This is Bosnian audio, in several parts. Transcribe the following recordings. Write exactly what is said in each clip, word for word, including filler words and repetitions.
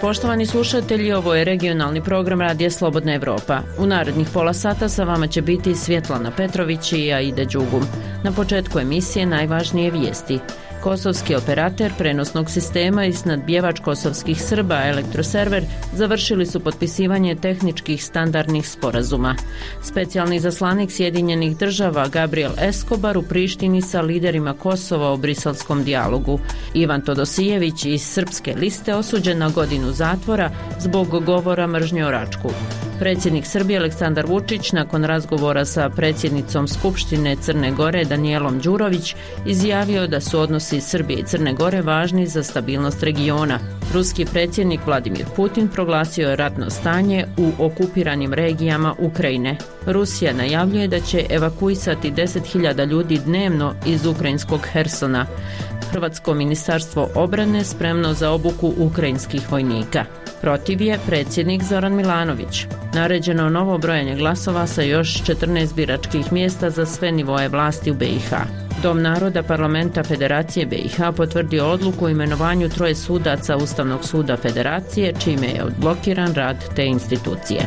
Poštovani slušatelji, ovo je regionalni program Radija Slobodna Evropa. U narednih pola sata sa vama će biti Svjetlana Petrović i Aida Đugum. Na početku emisije najvažnije vijesti. Kosovski operater prenosnog sistema i snadbijevač kosovskih Srba Elektroserver završili su potpisivanje tehničkih standardnih sporazuma. Specijalni zaslanik Sjedinjenih država Gabriel Escobar u Prištini sa liderima Kosova o briselskom dijalogu. Ivan Todosijević iz Srpske liste osuđen na godinu zatvora zbog govora mržnje o Račku. Predsjednik Srbije Aleksandar Vučić nakon razgovora sa predsjednicom Skupštine Crne Gore Danijelom Đurović izjavio da su odnosi Srbije i Crne Gore važni za stabilnost regiona. Ruski predsjednik Vladimir Putin proglasio je ratno stanje u okupiranim regijama Ukrajine. Rusija najavljuje da će evakuisati deset hiljada ljudi dnevno iz ukrajinskog Hersona. Hrvatsko ministarstvo obrane spremno za obuku ukrajinskih vojnika. Protiv je predsjednik Zoran Milanović. Naređeno novo brojanje glasova sa još četrnaest biračkih mjesta za sve nivoje vlasti u B i H. Dom naroda Parlamenta Federacije B i H potvrdio odluku o imenovanju troje sudaca Ustavnog suda Federacije, čime je odblokiran rad te institucije.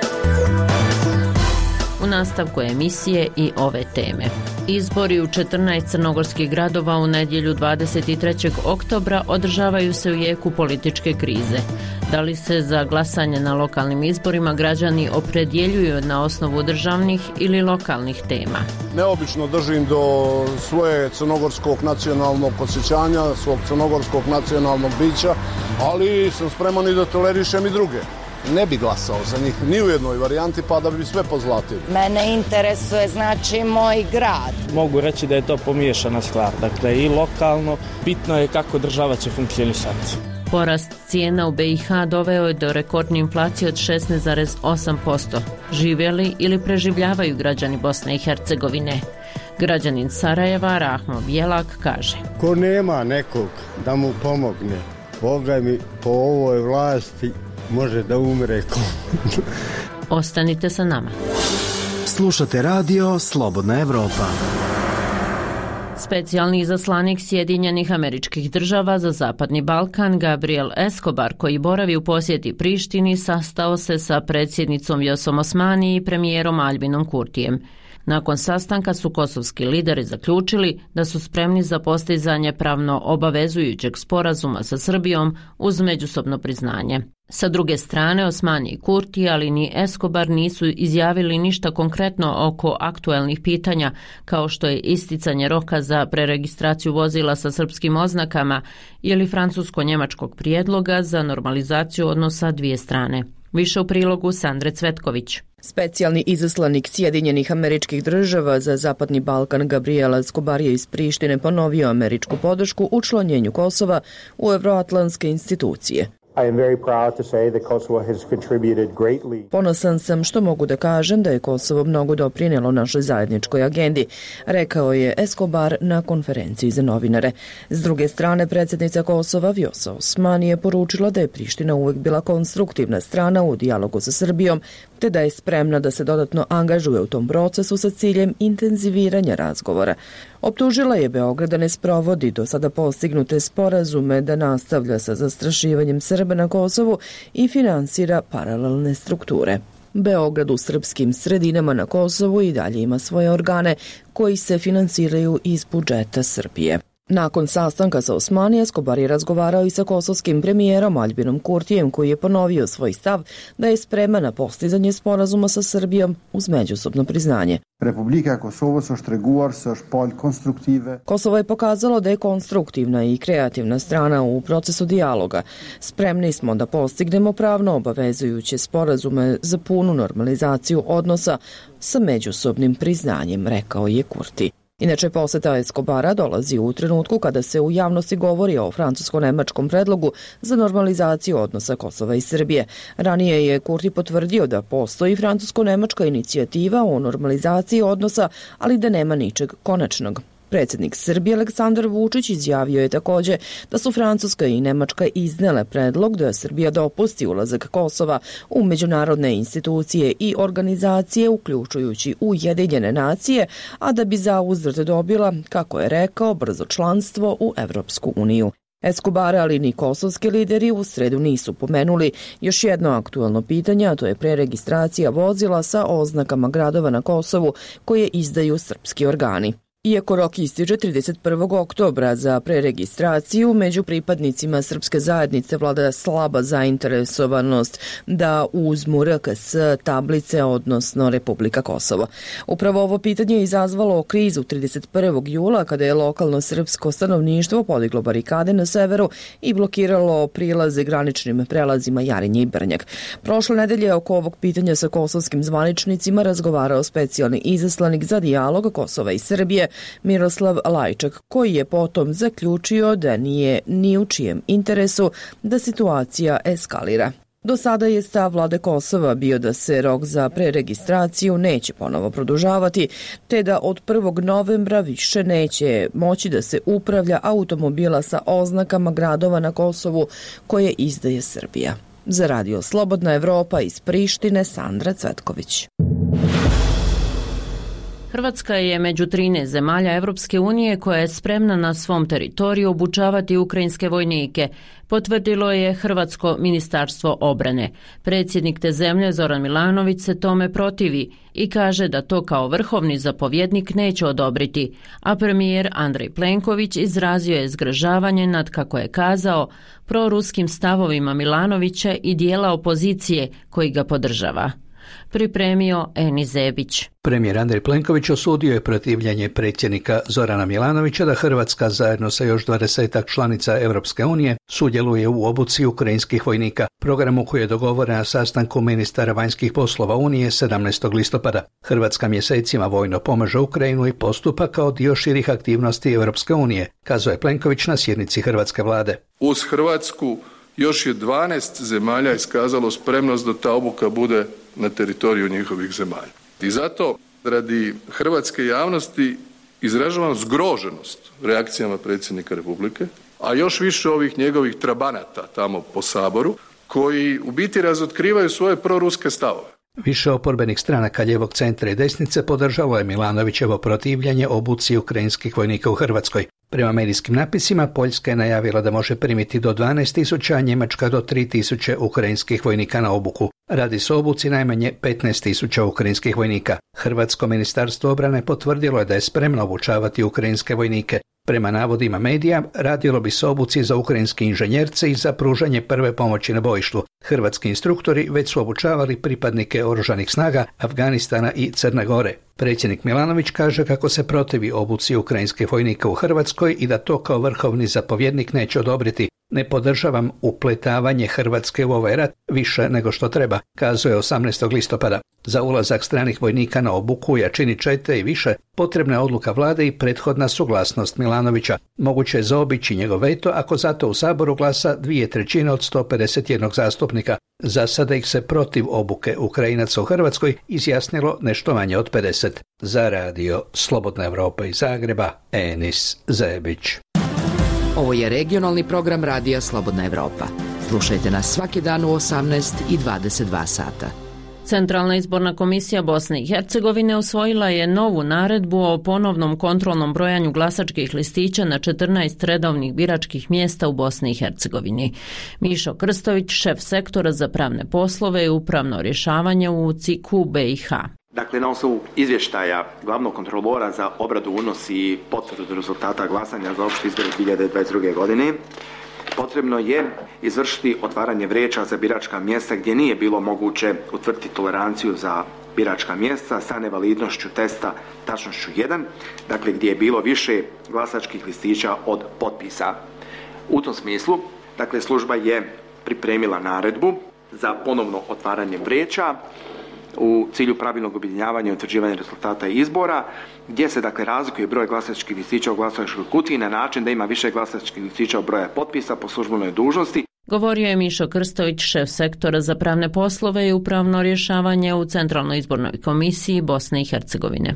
U nastavku emisije i ove teme. Izbori u četrnaest crnogorskih gradova u nedjelju dvadeset trećeg oktobra održavaju se u jeku političke krize. Da li se za glasanje na lokalnim izborima građani opredjeljuju na osnovu državnih ili lokalnih tema? Neobično držim do svoje crnogorskog nacionalnog osjećanja, svog crnogorskog nacionalnog bića, ali sam spreman i da tolerišem i druge. Ne bi glasao za njih ni u jednoj varijanti, pa da bi sve pozlatili. Mene interesuje znači moj grad. Mogu reći da je to pomiješana stvar, dakle i lokalno, bitno je kako država će funkcionisati. Porast cijena u B i H doveo je do rekordne inflacije od šesnaest zarez osam posto. Žive li ili preživljavaju građani Bosne i Hercegovine? Građanin Sarajeva Rahmo Bjelak kaže: ko nema nekog da mu pomogne, Boga mi po ovoj vlasti može da umre ko. Ostanite sa nama. Slušate radio Slobodna Evropa. Specijalni izaslanik Sjedinjenih Američkih Država za Zapadni Balkan Gabriel Escobar, koji boravi u posjeti Prištini, sastao se sa predsjednicom Vjosom Osmani i premijerom Albinom Kurtijem. Nakon sastanka su kosovski lideri zaključili da su spremni za postizanje pravno obavezujućeg sporazuma sa Srbijom uz međusobno priznanje. Sa druge strane, Osmani i Kurti, ali ni Escobar nisu izjavili ništa konkretno oko aktuelnih pitanja, kao što je isticanje roka za preregistraciju vozila sa srpskim oznakama ili francusko-njemačkog prijedloga za normalizaciju odnosa dvije strane. Više u prilogu Sandre Cvetković. Specijalni izaslanik Sjedinjenih Američkih Država za Zapadni Balkan Gabriel Escobar je iz Prištine ponovio američku podršku učlanjenju Kosova u evroatlantske institucije. Ponosan sam što mogu da kažem da je Kosovo mnogo doprinijelo našoj zajedničkoj agendi, rekao je Escobar na konferenciji za novinare. S druge strane, predsjednica Kosova Vjosa Osmani je poručila da je Priština uvek bila konstruktivna strana u dijalogu sa Srbijom, te da je spremna da se dodatno angažuje u tom procesu sa ciljem intenziviranja razgovora. Optužila je Beograd da ne sprovodi do sada postignute sporazume, da nastavlja sa zastrašivanjem Srba na Kosovu i finansira paralelne strukture. Beograd u srpskim sredinama na Kosovu i dalje ima svoje organe koji se finansiraju iz budžeta Srbije. Nakon sastanka sa Osmani, Escobar je razgovarao i sa kosovskim premijerom Albinom Kurtijem, koji je ponovio svoj stav da je spreman na postizanje sporazuma sa Srbijom uz međusobno priznanje. Republika Kosovo so shtreguar se është palë konstruktive. Kosovo je pokazalo da je konstruktivna i kreativna strana u procesu dijaloga. Spremni smo da postignemo pravno obavezujuće sporazume za punu normalizaciju odnosa sa međusobnim priznanjem, rekao je Kurti. Inače, posjeta Escobara dolazi u trenutku kada se u javnosti govori o francusko-nemačkom predlogu za normalizaciju odnosa Kosova i Srbije. Ranije je Kurti potvrdio da postoji francusko-nemačka inicijativa o normalizaciji odnosa, ali da nema ničeg konačnog. Predsjednik Srbije Aleksandar Vučić izjavio je također da su Francuska i Nemačka iznele predlog da Srbija dopusti ulazak Kosova u međunarodne institucije i organizacije, uključujući Ujedinjene nacije, a da bi zauzvrat dobila, kako je rekao, brzo članstvo u Evropsku uniju. Escobara, ali ni kosovski lideri u sredu nisu pomenuli još jedno aktualno pitanje, a to je preregistracija vozila sa oznakama gradova na Kosovu koje izdaju srpski organi. Iako rok ističe trideset prvog oktobra za preregistraciju, među pripadnicima srpske zajednice vlada slaba zainteresovanost da uzmu R K S tablice, odnosno Republika Kosovo. Upravo ovo pitanje je izazvalo krizu trideset prvog jula kada je lokalno srpsko stanovništvo podiglo barikade na severu i blokiralo prilaze graničnim prelazima Jarinje i Brnjak. Prošle nedelje oko ovog pitanja sa kosovskim zvaničnicima razgovarao specijalni izaslanik za dijalog Kosova i Srbije Miroslav Lajčak, koji je potom zaključio da nije ni u čijem interesu da situacija eskalira. Do sada je stav vlade Kosova bio da se rok za preregistraciju neće ponovo produžavati, te da od prvog novembra više neće moći da se upravlja automobila sa oznakama gradova na Kosovu koje izdaje Srbija. Za Radio Slobodna Evropa iz Prištine, Sandra Cvetković. Hrvatska je među trinaest zemalja Evropske unije koja je spremna na svom teritoriju obučavati ukrajinske vojnike, potvrdilo je Hrvatsko ministarstvo obrane. Predsjednik te zemlje Zoran Milanović se tome protivi i kaže da to kao vrhovni zapovjednik neće odobriti, a premijer Andrej Plenković izrazio je zgražavanje nad, kako je kazao, proruskim stavovima Milanovića i dijela opozicije koji ga podržava. Pripremio Eni Zebić. Premijer Andrej Plenković osudio je protivljenje predsjednika Zorana Milanovića da Hrvatska zajedno sa još dvadesetak članica Europske unije sudjeluje u obuci ukrajinskih vojnika, programu koji je dogovoren na sastanku ministara vanjskih poslova Unije sedamnaestog listopada. Hrvatska mjesecima vojno pomaže Ukrajinu i postupa kao dio širih aktivnosti Europske unije, kazao je Plenković na sjednici hrvatske vlade. Uz Hrvatsku još je dvanaest zemalja iskazalo spremnost da ta obuka bude na teritoriju njihovih zemalja. I zato, radi hrvatske javnosti, izražavam zgroženost reakcijama predsjednika Republike, a još više ovih njegovih trabanata tamo po Saboru, koji u biti razotkrivaju svoje proruske stavove. Više oporbenih stranaka lijevog centra i desnice podržalo je Milanovićevo protivljenje obuci ukrajinskih vojnika u Hrvatskoj. Prema medijskim napisima, Poljska je najavila da može primiti do dvanaest tisuća, a Njemačka do tri tisuće ukrajinskih vojnika na obuku. Radi se o obuci najmanje petnaest tisuća ukrajinskih vojnika. Hrvatsko ministarstvo obrane potvrdilo je da je spremno obučavati ukrajinske vojnike. Prema navodima medija, radilo bi se o obuci za ukrajinske inženjerce i za pružanje prve pomoći na bojištu. Hrvatski instruktori već su obučavali pripadnike oružanih snaga Afganistana i Crne Gore. Predsjednik Milanović kaže kako se protivi obuci ukrajinskih vojnika u Hrvatskoj i da to kao vrhovni zapovjednik neće odobriti. Ne podržavam upletavanje Hrvatske u ovaj rat više nego što treba, kazao je osamnaestog listopada. Za ulazak stranih vojnika na obuku, jačini čete i više, potrebna je odluka vlade i prethodna suglasnost Milanovića. Moguće je zaobići njegov veto ako zato u Saboru glasa dvije trećine od sto pedeset jednog zastupnika. Za sada ih se protiv obuke Ukrajinaca u Hrvatskoj izjasnilo nešto manje od pedeset. Za Radio Slobodna Evropa iz Zagreba, Enis Zebić. Ovo je regionalni program Radija Slobodna Evropa. Slušajte nas svaki dan u osamnaest i dvadeset dva sata. Centralna izborna komisija Bosne i Hercegovine usvojila je novu naredbu o ponovnom kontrolnom brojanju glasačkih listića na četrnaest redovnih biračkih mjesta u Bosni i Hercegovini. Mišo Krstović, šef sektora za pravne poslove i upravno rješavanje u C I K-u B i H. Dakle, na osnovu izvještaja glavnog kontrolora za obradu, unos i potvrdu rezultata glasanja za opšte izbore dvije hiljade dvadeset druge. godine, potrebno je izvršiti otvaranje vreća za biračka mjesta gdje nije bilo moguće utvrditi toleranciju za biračka mjesta sa nevalidnošću testa tačnošću jedan, dakle gdje je bilo više glasačkih listića od potpisa. U tom smislu, dakle, služba je pripremila naredbu za ponovno otvaranje vreća u cilju pravilnog objedinjavanja i utvrđivanja rezultata izbora, gdje se dakle razlikuje broj glasačkih listića u glasačkoj kutiji na način da ima više glasačkih listića od broja potpisa po službenoj dužnosti. Govorio je Mišo Krstović, šef sektora za pravne poslove i upravno rješavanje u Centralnoj izbornoj komisiji Bosne i Hercegovine.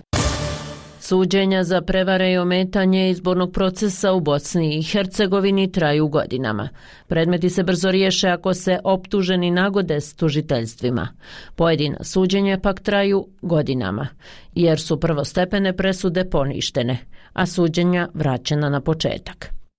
Suđenja za prevare i ometanje izbornog procesa u Bosni i Hercegovini traju godinama. Predmeti se brzo riješe ako se optuženi nagode s tužiteljstvima. Pojedina suđenja pak traju godinama, jer su prvostepene presude poništene, a suđenja vraćena na početak.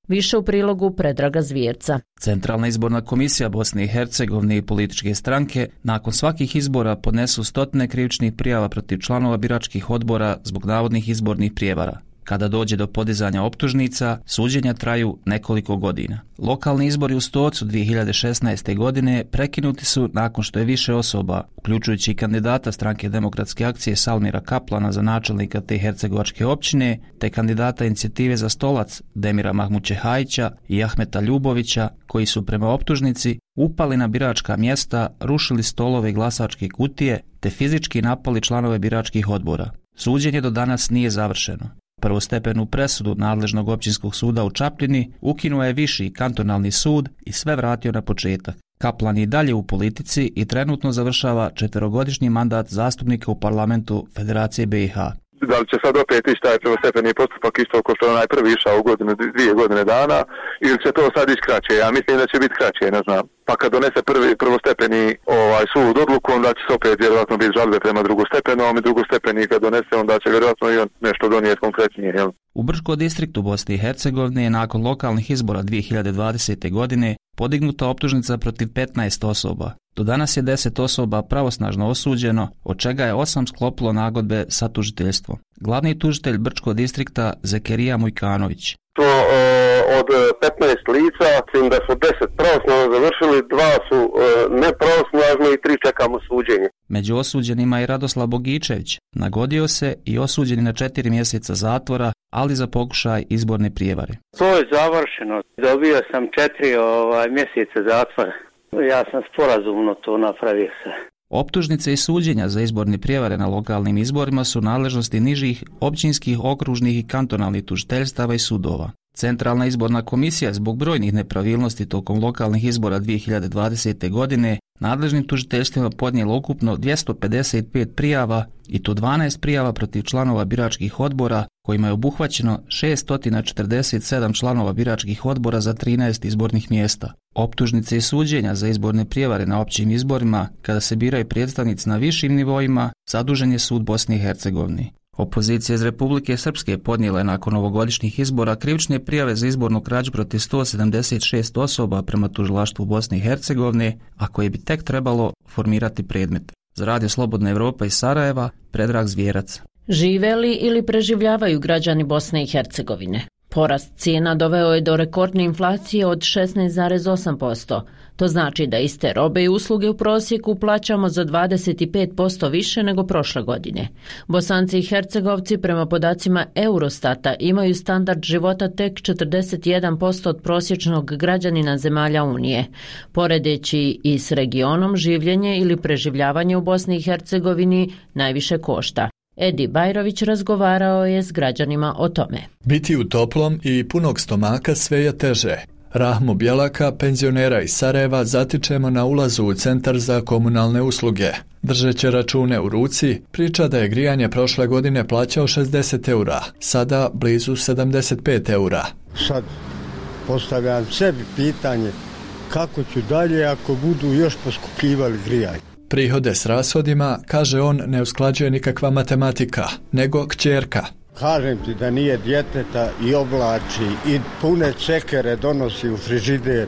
Više u prilogu Predraga Zvjerca. Centralna izborna komisija Bosne i Hercegovine i političke stranke nakon svakih izbora podnesu stotine krivičnih prijava protiv članova biračkih odbora zbog navodnih izbornih prijevara. Kada dođe do podizanja optužnica, suđenja traju nekoliko godina. Lokalni izbori u Stocu dvije hiljade šesnaeste. godine prekinuti su nakon što je više osoba, uključujući i kandidata stranke Demokratske akcije Salmira Kaplana za načelnika te hercegovačke općine, te kandidata inicijative za stolac Demira Mahmućehajića i Ahmeta Ljubovića, koji su prema optužnici upali na biračka mjesta, rušili stolove i glasačke kutije, te fizički napali članove biračkih odbora. Suđenje do danas nije završeno. Prvostepenu presudu nadležnog općinskog suda u Čapljini ukinuo je viši kantonalni sud i sve vratio na početak. Kaplan je dalje u politici i trenutno završava četverogodišnji mandat zastupnika u parlamentu Federacije B i H. Da li će sad opet ići taj prvostepeni postupak isto kao što je onaj prvi išao u godinu, dvije godine dana, ili će to sad ići kraće? Ja mislim da će biti kraće, ne znam. Pa kad donese prvi prvostepeni ovaj sud odluku, onda će se opet vjerojatno biti žalbe prema drugostepenom i drugostepeni kad donese, onda će vjerojatno i on nešto donijeti konkretnije. Jel? U Brčko distriktu Bosne i Hercegovine je nakon lokalnih izbora dvije hiljade dvadesete. godine podignuta optužnica protiv petnaest osoba. Do danas je deset osoba pravosnažno osuđeno, od čega je osam sklopilo nagodbe sa tužiteljstvom. Glavni tužitelj Brčko distrikta Zekerija Mujkanović. To e, od petnaest lica, mislim da su deset pravosnažno završili, dva su e, nepravosnažno i tri čekamo suđenje. Među osuđenima je Radoslav Bogičević. Nagodio se i osuđen na četiri mjeseca zatvora, ali za pokušaj izborne prijevare. To je završeno. Dobio sam četiri ovaj, mjeseca zatvora. Ja sam sporazumno to napravio se. Optužnice i suđenja za izborne prijevare na lokalnim izborima su nadležnosti nižih općinskih, okružnih i kantonalnih tužiteljstava i sudova. Centralna izborna komisija zbog brojnih nepravilnosti tokom lokalnih izbora dvije hiljade dvadesete. godine nadležnim tužiteljstvima podnijelo ukupno dvjesto pedeset pet prijava i to dvanaest prijava protiv članova biračkih odbora, kojima je obuhvaćeno šesto četrdeset sedam članova biračkih odbora za trinaest izbornih mjesta. Optužnice i suđenja za izborne prijevare na općim izborima, kada se biraju predstavnici na višim nivoima, zadužen je sud Bosne i Hercegovine. Opozicija iz Republike Srpske podnijela je nakon ovogodišnjih izbora krivične prijave za izbornu krađu protiv sto sedamdeset šest osoba prema tužilaštvu Bosne i Hercegovine, a koje bi tek trebalo formirati predmet. Za Radio Slobodna Evropa iz Sarajeva, Predrag Zvjerac. Žive li ili preživljavaju građani Bosne i Hercegovine? Porast cijena doveo je do rekordne inflacije od šesnaest zarez osam posto. To znači da iste robe i usluge u prosjeku plaćamo za dvadeset pet posto više nego prošle godine. Bosanci i Hercegovci prema podacima Eurostata imaju standard života tek četrdeset jedan posto od prosječnog građanina zemalja Unije. Poredeći i s regionom, življenje ili preživljavanje u Bosni i Hercegovini najviše košta. Edi Bajrović razgovarao je s građanima o tome. Biti u toplom i punog stomaka sve je teže. Rahmu Bjelaka, penzionera iz Sarajeva, zatičemo na ulazu u centar za komunalne usluge. Držeći račune u ruci, priča da je grijanje prošle godine plaćao šezdeset eura, sada blizu sedamdeset pet eura. Sad postavljam sebi pitanje kako ću dalje ako budu još poskupljivali grijanje. Prihode s rashodima, kaže on, ne usklađuje nikakva matematika, nego kćerka. Kažem ti da nije djeteta i oblači i pune cekere donosi u frižider.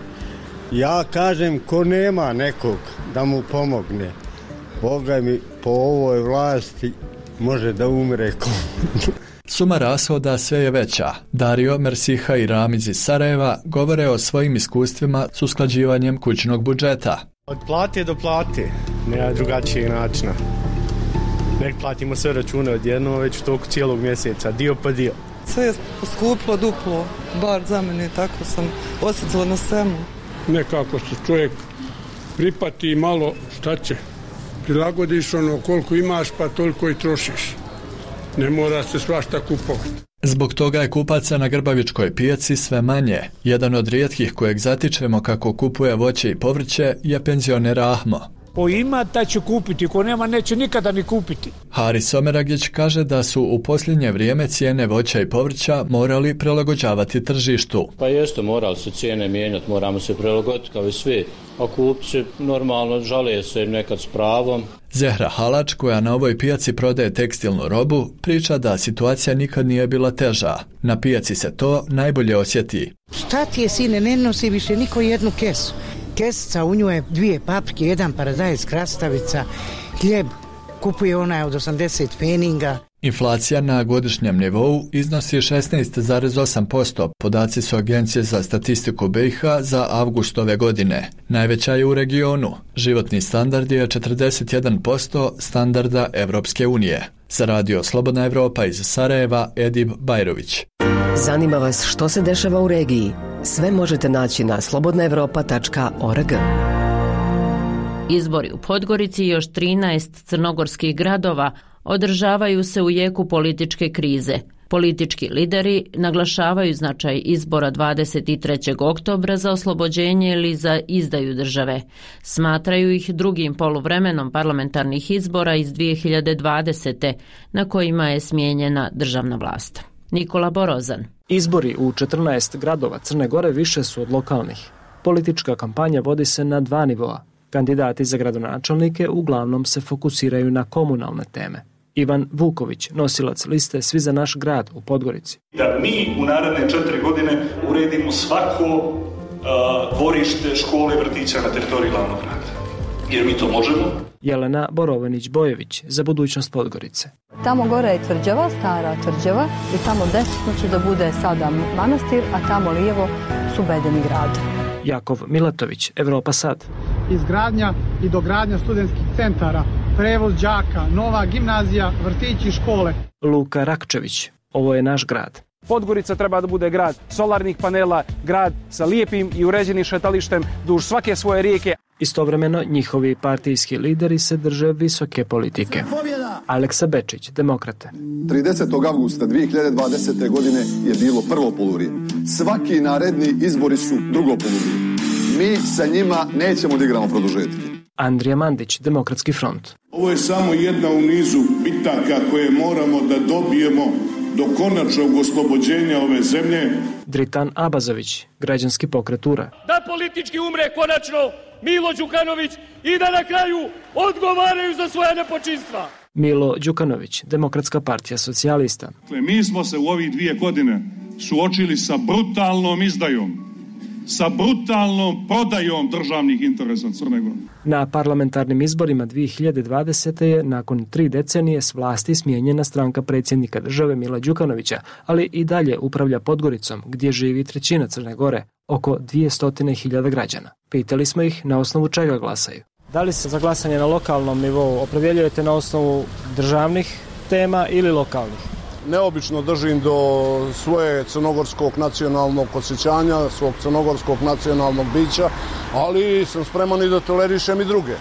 Ja kažem ko nema nekog da mu pomogne. Boga mi po ovoj vlasti može da umre ko. Suma rashoda sve je veća. Dario, Mersiha i Ramiz iz Sarajeva govore o svojim iskustvima s usklađivanjem kućnog budžeta. Od plate do plate, nema drugačijeg načina. Nek platimo sve račune odjedno, već toliko cijelog mjeseca, dio pa dio. Sve je poskuplo duplo, bar za mene, tako sam osjetila na svemu. Nekako se čovjek pripati malo, šta će, prilagodiš ono koliko imaš pa toliko i trošiš. Ne mora se svašta kupovati. Zbog toga je kupaca na Grbavičkoj pijaci sve manje. Jedan od rijetkih kojeg zatičemo kako kupuje voće i povrće je penzioner Ahmo. Ko ima, taj će kupiti, ko nema, neće nikada ni kupiti. Haris Omeragić kaže da su u posljednje vrijeme cijene voća i povrća morali prilagođavati tržištu. Pa jeste, morali se cijene mijenjati, moramo se prilagoditi kao i svi. A kupci normalno žale se nekad s pravom. Zehra Halač, koja na ovoj pijaci prodaje tekstilnu robu, priča da situacija nikad nije bila teža. Na pijaci se to najbolje osjeti. Šta ti je, sine, ne nosi više niko jednu kesu. Kesica, u njoj je dvije paprike, jedan paradajz, krastavica, hljeb, kupuje onaj od osamdeset pfeninga. Inflacija na godišnjem nivou iznosi šesnaest zarez osam posto, podaci su Agencije za statistiku B i H za avgust ove godine. Najveća je u regionu. Životni standard je četrdeset jedan posto standarda Evropske unije. Za radio Slobodna Evropa iz Sarajeva, Edib Bajrović. Zanima vas što se dešava u regiji? Sve možete naći na slobodna evropa tačka org. Izbori u Podgorici i još trinaest crnogorskih gradova održavaju se u jeku političke krize. Politički lideri naglašavaju značaj izbora dvadeset trećeg oktobra za oslobođenje ili za izdaju države. Smatraju ih drugim poluvremenom parlamentarnih izbora iz dvije hiljade dvadesete na kojima je smijenjena državna vlast. Nikola Borozan. Izbori u četrnaest gradova Crne Gore više su od lokalnih. Politička kampanja vodi se na dva nivoa. Kandidati za gradonačelnike uglavnom se fokusiraju na komunalne teme. Ivan Vuković, nosilac liste Svi za naš grad u Podgorici. Da mi u naredne četiri godine uredimo svako uh, dvorište, škole, vrtića na teritoriji glavnog grada. Jer mi to možemo. Jelena Borovanić-Bojević, za budućnost Podgorice. Tamo gore je tvrđava, stara tvrđava, i tamo desno će da bude sada manastir, a tamo lijevo su bedeni grad. Jakov Milatović, Evropa sad. Izgradnja i dogradnja studentskih centara, prevoz đaka, nova gimnazija, vrtići, škole. Luka Rakčević, ovo je naš grad. Podgorica treba da bude grad solarnih panela, grad sa lijepim i uređenim šetalištem duž svake svoje rijeke. Istovremeno njihovi partijski lideri se drže visoke politike. Aleksa Bečić, Demokrate. tridesetog avgusta dvije hiljade dvadesete. godine je bilo prvo polurije. Svaki naredni izbori su drugo polurije. Mi sa njima nećemo da igramo produžetke. Andrija Mandić, Demokratski front. Ovo je samo jedna u nizu bitaka koje moramo da dobijemo do konačnog oslobođenja ove zemlje. Dritan Abazović, Građanski pokret Ura. Da politički umre konačno Milo Đukanović i da na kraju odgovaraju za svoje nepočinstva. Milo Đukanović, Demokratska partija socijalista. Dakle, mi smo se u ovih dvije godine suočili sa brutalnom izdajom, sa brutalnom prodajom državnih interesa Crne Gore. Na parlamentarnim izborima dvije hiljade dvadesete. je nakon tri decenije s vlasti smijenjena stranka predsjednika države Mila Đukanovića, ali i dalje upravlja Podgoricom, gdje živi trećina Crne Gore, oko dvjesto hiljada građana. Pitali smo ih na osnovu čega glasaju. Da li se za glasanje na lokalnom nivou opredjeljujete na osnovu državnih tema ili lokalnih? Neobično držim do svoje crnogorskog nacionalnog osjećanja, svog crnogorskog nacionalnog bića, ali sam spreman i da tolerišem i druge.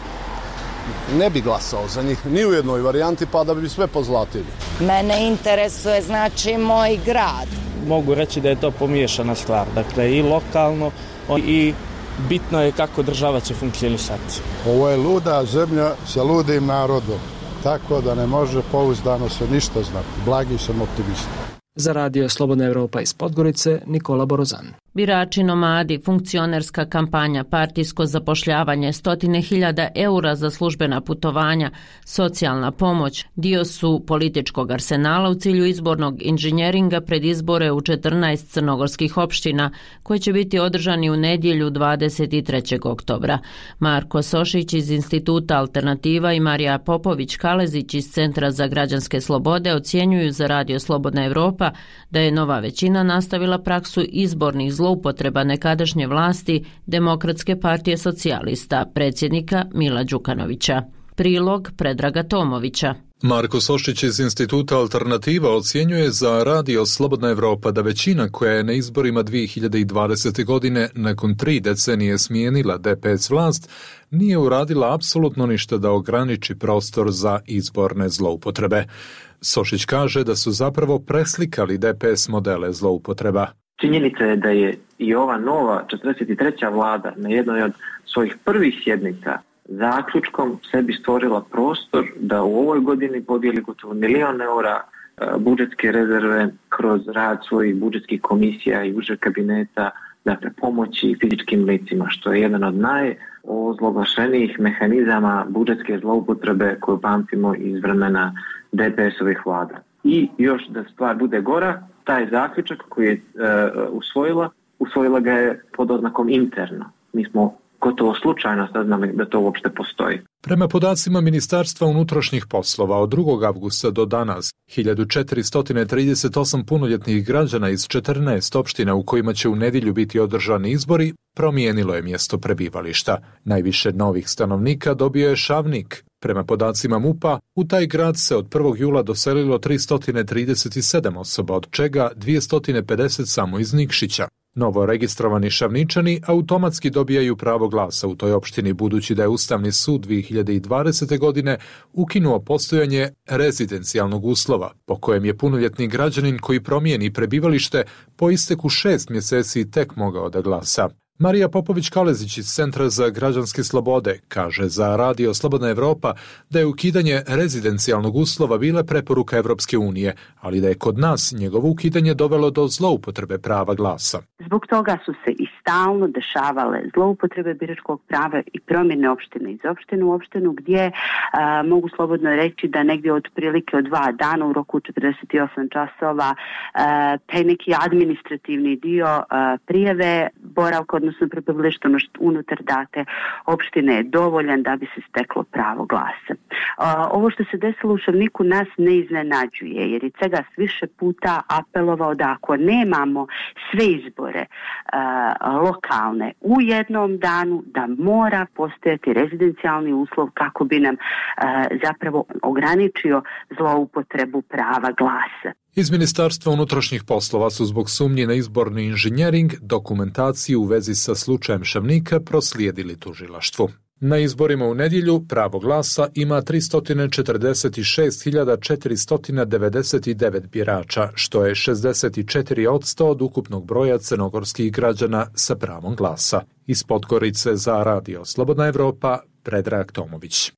Ne bi glasao za njih ni u jednoj varijanti, pa da bi sve pozlatili. Mene interesuje znači moj grad. Mogu reći da je to pomiješana stvar, dakle i lokalno i bitno je kako država će funkcionisati. Ovo je luda zemlja sa ludim narodom. Tako da ne može pouzdano se ništa znati. Blagi sam optimista. Za radio Slobodna Evropa iz Podgorice, Nikola Borozan. Birači nomadi, funkcionerska kampanja, partijsko zapošljavanje, stotine hiljada eura za službena putovanja, socijalna pomoć dio su političkog arsenala u cilju izbornog inženjeringa pred izbore u četrnaest crnogorskih opština koji će biti održani u nedjelju dvadeset trećeg oktobra. Marko Sošić iz Instituta Alternativa i Marija Popović-Kalezić iz Centra za građanske slobode ocjenjuju za radio Slobodna Evropa da je nova većina nastavila praksu izbornih zloupotreba nekadašnje vlasti Demokratske partije socijalista, predsjednika Mila Đukanovića. Prilog Predraga Tomovića. Marko Sošić iz Instituta Alternativa ocjenjuje za radio Slobodna Evropa da većina koja je na izborima dvije hiljade dvadesete. godine nakon tri decenije smijenila D P S vlast nije uradila apsolutno ništa da ograniči prostor za izborne zloupotrebe. Sošić kaže da su zapravo preslikali D P S modele zloupotreba. Činjenica je da je i ova nova četrdeset treća vlada na jednoj od svojih prvih sjednica zaključkom sebi stvorila prostor da u ovoj godini podijeli gotovo milion eura budžetske rezerve kroz rad svojih budžetskih komisija i užeg kabineta, dakle pomoći fizičkim licima, što je jedan od najozloglašenijih mehanizama budžetske zloupotrebe koju pamtimo iz vremena D P S-ovih vlada. I još da stvar bude gora, taj zaključak koji je e, usvojila, usvojila ga je pod oznakom interno. Mi smo gotovo slučajno saznali da to uopšte postoji. Prema podacima Ministarstva unutrašnjih poslova od drugog avgusta do danas, hiljadu četiristo trideset osam punoljetnih građana iz četrnaest opština u kojima će u nedjelju biti održani izbori promijenilo je mjesto prebivališta. Najviše novih stanovnika dobio je Šavnik. Prema podacima MUP-a, u taj grad se od prvog jula doselilo tristo trideset sedam osoba, od čega dvjesto pedeset samo iz Nikšića. Novo registrovani Šavničani automatski dobijaju pravo glasa u toj opštini, budući da je Ustavni sud dvije hiljade dvadesete. godine ukinuo postojanje rezidencijalnog uslova, po kojem je punoljetni građanin koji promijeni prebivalište po isteku šest mjeseci tek mogao da glasa. Marija Popović-Kalezić iz Centra za građanske slobode kaže za Radio Slobodna Evropa da je ukidanje rezidencijalnog uslova bila preporuka Evropske unije, ali da je kod nas njegovo ukidanje dovelo do zloupotrebe prava glasa. Zbog toga su se i stalno dešavale zloupotrebe biračkog prava i promjene opštine iz opštine u opštinu, gdje a, mogu slobodno reći da negdje otprilike od dva dana u roku četrdeset osam časova a, taj neki administrativni dio a, prijave boravka, odnosno prebivališta unutar date opštine je dovoljan da bi se steklo pravo glasa. A, ovo što se desilo u Šavniku nas ne iznenađuje, jer je Cegas više puta apelovao da ako nemamo sve izbore a, lokalne u jednom danu, da mora postojati rezidencijalni uslov kako bi nam a, zapravo ograničio zloupotrebu prava glasa. Iz Ministarstva unutrašnjih poslova su zbog sumnji na izborni inženjering dokumentaciju u vezi sa slučajem Šavnika proslijedili tužilaštvu. Na izborima u nedjelju pravo glasa ima tristo četrdeset šest hiljada četiristo devedeset devet birača, što je šezdeset četiri posto od ukupnog broja crnogorskih građana sa pravom glasa. Iz Podgorice za Radio Slobodna Evropa, Predrag Tomović.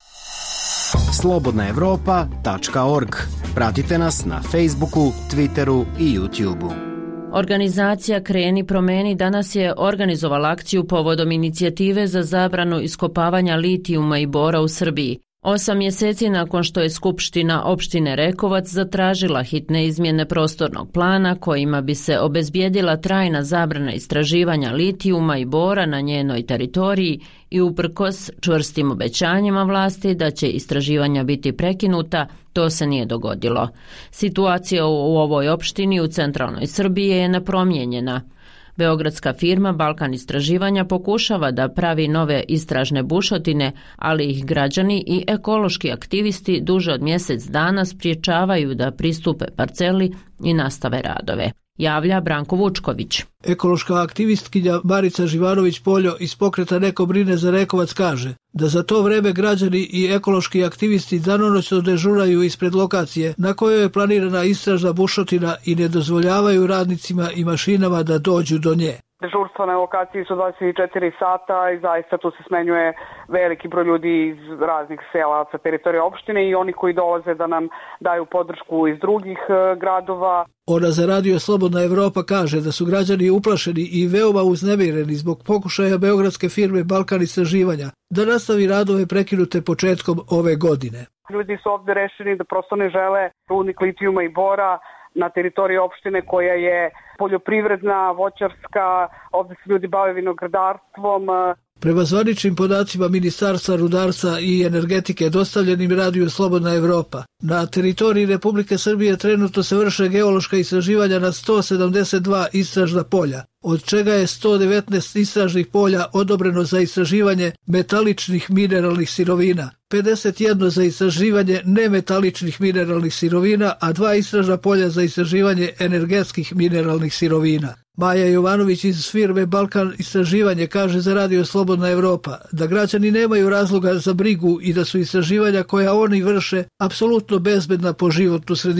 slobodna evropa tačka org. Pratite nas na Facebooku, Twitteru i YouTubeu. Organizacija Kreni promeni danas je organizovala akciju povodom inicijative za zabranu iskopavanja litijuma i bora u Srbiji. Osam mjeseci nakon što je Skupština opštine Rekovac zatražila hitne izmjene prostornog plana kojima bi se obezbijedila trajna zabrana istraživanja litijuma i bora na njenoj teritoriji i uprkos čvrstim obećanjima vlasti da će istraživanja biti prekinuta, to se nije dogodilo. Situacija u ovoj opštini u centralnoj Srbiji je nepromijenjena. Beogradska firma Balkan istraživanja pokušava da pravi nove istražne bušotine, ali ih građani i ekološki aktivisti duže od mjesec dana spriječavaju da pristupe parceli i nastave radove. Javlja Branko Vučković. Ekološka aktivistkinja Marica Živanović-Poljo iz pokreta Neko brine za Rekovac kaže da za to vreme građani i ekološki aktivisti danonoćno dežuraju ispred lokacije na kojoj je planirana istražna bušotina i ne dozvoljavaju radnicima i mašinama da dođu do nje. Dežurstva na lokaciji su dvadeset četiri sata i zaista tu se smenjuje veliki broj ljudi iz raznih sela sa teritorija opštine i oni koji dolaze da nam daju podršku iz drugih gradova. Ona za Radio Slobodna Evropa kaže da su građani uplašeni i veoma uznemireni zbog pokušaja beogradske firme Balkan istraživanja da nastavi radove prekinute početkom ove godine. Ljudi su ovdje rešeni da prosto ne žele rudnik litijuma i bora na teritoriji opštine koja je poljoprivredna, voćarska, ovdje se ljudi bave vinogradarstvom. Prema zvaničnim podacima Ministarstva rudarstva i energetike dostavljenim Radiju Slobodna Evropa, na teritoriji Republike Srbije trenutno se vrše geološka istraživanja na sto sedamdeset dva istražna polja, od čega je sto devetnaest istražnih polja odobreno za istraživanje metaličnih mineralnih sirovina, pedeset jedno za istraživanje nemetaličnih mineralnih sirovina, a dva istražna polja za istraživanje energetskih mineralnih sirovina. Maja Jovanović iz firme Balkan istraživanje kaže za Radio Slobodna Evropa da građani nemaju razloga za brigu i da su istraživanja koja oni vrše apsolutno bezbedna po životnu sredinu.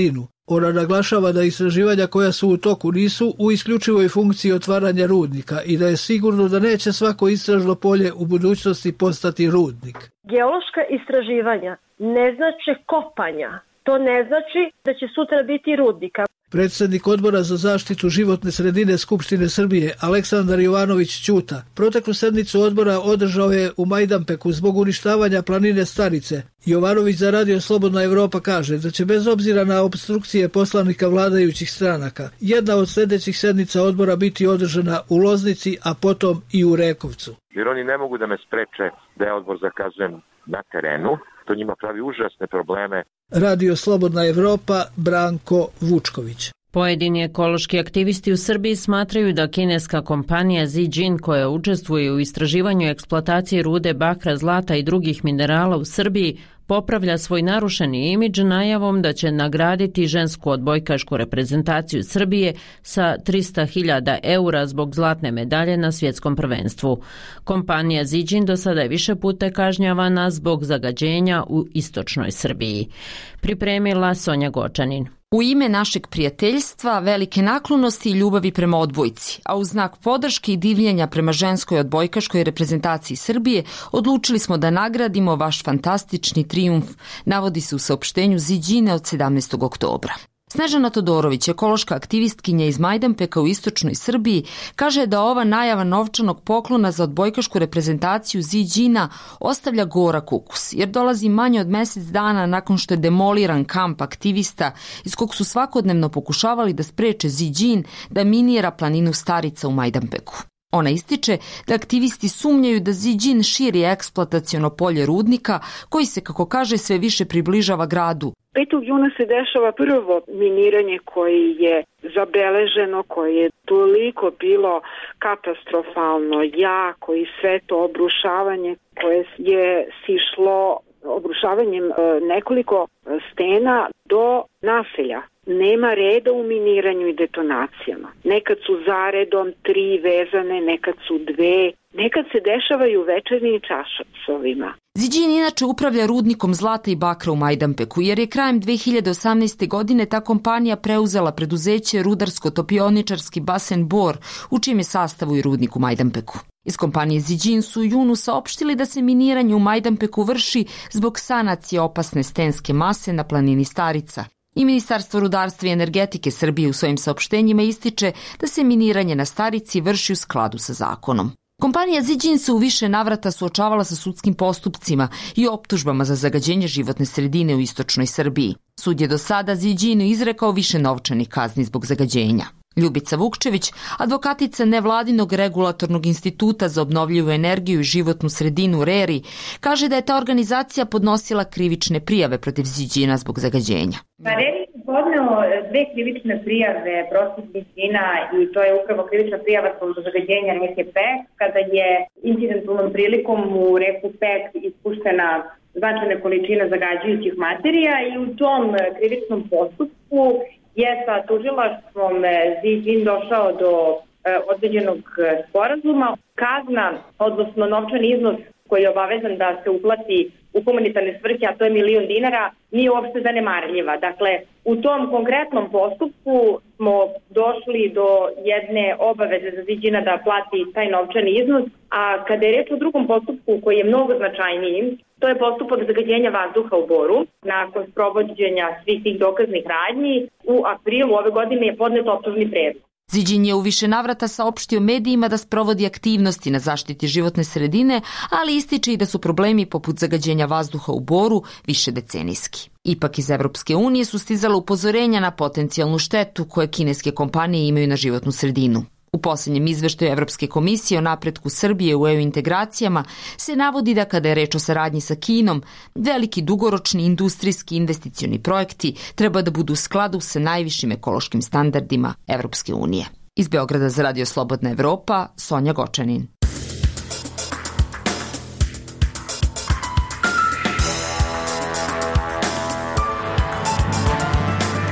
Ona naglašava da istraživanja koja su u toku nisu u isključivoj funkciji otvaranja rudnika i da je sigurno da neće svako istražno polje u budućnosti postati rudnik. Geološka istraživanja ne znači kopanja. To ne znači da će sutra biti rudnika. Predsjednik Odbora za zaštitu životne sredine Skupštine Srbije Aleksandar Jovanović Ćuta proteklu sednicu odbora održao je u Majdanpeku zbog uništavanja planine Starice. Jovanović za Radio Slobodna Evropa kaže da će bez obzira na opstrukcije poslanika vladajućih stranaka jedna od sljedećih sednica odbora biti održana u Loznici, a potom i u Rekovcu. Jer oni ne mogu da me spreče da ja odbor zakazujem na terenu. To njima pravi užasne probleme. Radio Slobodna Evropa, Branko Vučković. Pojedini ekološki aktivisti u Srbiji smatraju da kineska kompanija Zijin, koja učestvuje u istraživanju eksploatacije rude bakra, zlata i drugih minerala u Srbiji, popravlja svoj narušeni imidž najavom da će nagraditi žensku odbojkašku reprezentaciju Srbije sa trista hiljada eura zbog zlatne medalje na svjetskom prvenstvu. Kompanija Zijin do sada je više puta kažnjavana zbog zagađenja u istočnoj Srbiji. Pripremila Sonja Gočanin. U ime našeg prijateljstva, velike naklonosti i ljubavi prema odbojci, a u znak podrške i divljenja prema ženskoj odbojkaškoj reprezentaciji Srbije, odlučili smo da nagradimo vaš fantastični trijumf, navodi se u saopštenju Zijine od sedamnaestog oktobra. Snežana Todorović, ekološka aktivistkinja iz Majdanpeka u istočnoj Srbiji, kaže da ova najava novčanog poklona za odbojkašku reprezentaciju Zijina ostavlja gorak ukus, jer dolazi manje od mjesec dana nakon što je demoliran kamp aktivista iz kog su svakodnevno pokušavali da spreče Zijin da minira planinu Starica u Majdanpeku. Ona ističe da aktivisti sumnjaju da Zijin širi eksploataciono polje rudnika koji se, kako kaže, sve više približava gradu. petog juna se dešava prvo miniranje koje je zabeleženo, koje je toliko bilo katastrofalno, jako i sve to obrušavanje koje je sišlo obrušavanjem nekoliko stena do naselja. Nema reda u miniranju i detonacijama. Nekad su zaredom tri vezane, nekad su dve, nekad se dešavaju večernjim časovima. Zijin inače upravlja rudnikom zlata i bakra u Majdanpeku, jer je krajem dve hiljade osamnaeste. godine ta kompanija preuzela preduzeće rudarsko-topioničarski basen Bor, u čijem je sastavu i rudnik u Majdanpeku. Iz kompanije Zijin su u junu saopštili da se miniranje u Majdanpeku vrši zbog sanacije opasne stenske mase na planini Starica. I Ministarstvo rudarstva i energetike Srbije u svojim saopštenjima ističe da se miniranje na Starici vrši u skladu sa zakonom. Kompanija Zijin se u više navrata suočavala sa sudskim postupcima i optužbama za zagađenje životne sredine u istočnoj Srbiji. Sud je do sada Zijinu izrekao više novčanih kazni zbog zagađenja. Ljubica Vukčević, advokatica nevladinog regulatornog instituta za obnovljivu energiju i životnu sredinu RERI, kaže da je ta organizacija podnosila krivične prijave protiv Zijina zbog zagađenja. Pa RERI je podneo dve krivične prijave protiv Zijina i to je upravo krivična prijava zbog zagađenja reke Pek, kada je incidentalnom prilikom u reku Pek ispuštena značajna količina zagađujućih materija i u tom krivičnom postupku je sa tužilaštvom Zijin došao do e, određenog sporazuma. Kazna, odnosno novčani iznos koji je obavezan da se uplati u humanitarne svrhe, a to je milion dinara, nije uopšte zanemarljiva. Dakle, u tom konkretnom postupku smo došli do jedne obaveze za Zijina da plati taj novčani iznos, a kada je reč o drugom postupku koji je mnogo značajniji, to je postupak zagađenja vazduha u Boru. Nakon sprovođenja svih tih dokaznih radnji, u aprilu ove godine je podnet optužni predlog. Zijin je u više navrata saopštio medijima da sprovodi aktivnosti na zaštiti životne sredine, ali ističe i da su problemi poput zagađenja vazduha u Boru višedecenijski. Ipak iz Evropske unije su stizala upozorenja na potencijalnu štetu koje kineske kompanije imaju na životnu sredinu. U posljednjem izveštaju Evropske komisije o napretku Srbije u E U integracijama se navodi da kada je reč o saradnji sa Kinom, veliki dugoročni industrijski investicioni projekti treba da budu u skladu sa najvišim ekološkim standardima Evropske unije. Iz Beograda za Radio Slobodna Evropa, Sonja Gočanin.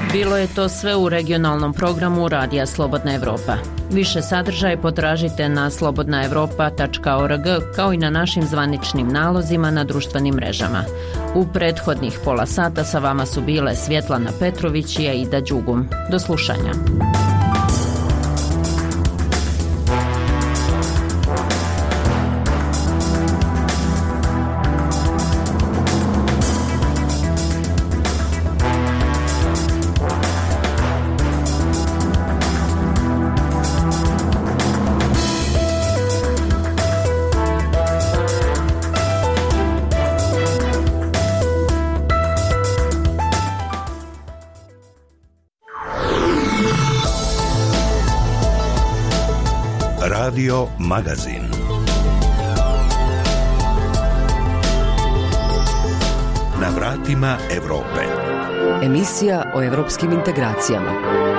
Bilo je to sve u regionalnom programu Radija Slobodna Evropa. Više sadržaja potražite na slobodna evropa tačka org kao i na našim zvaničnim nalozima na društvenim mrežama. U prethodnih pola sata sa vama su bile Svjetlana Petrović i Aida Đugum. Do slušanja. Radio Magazin. Na vratima Evrope. Emisija o evropskim integracijama.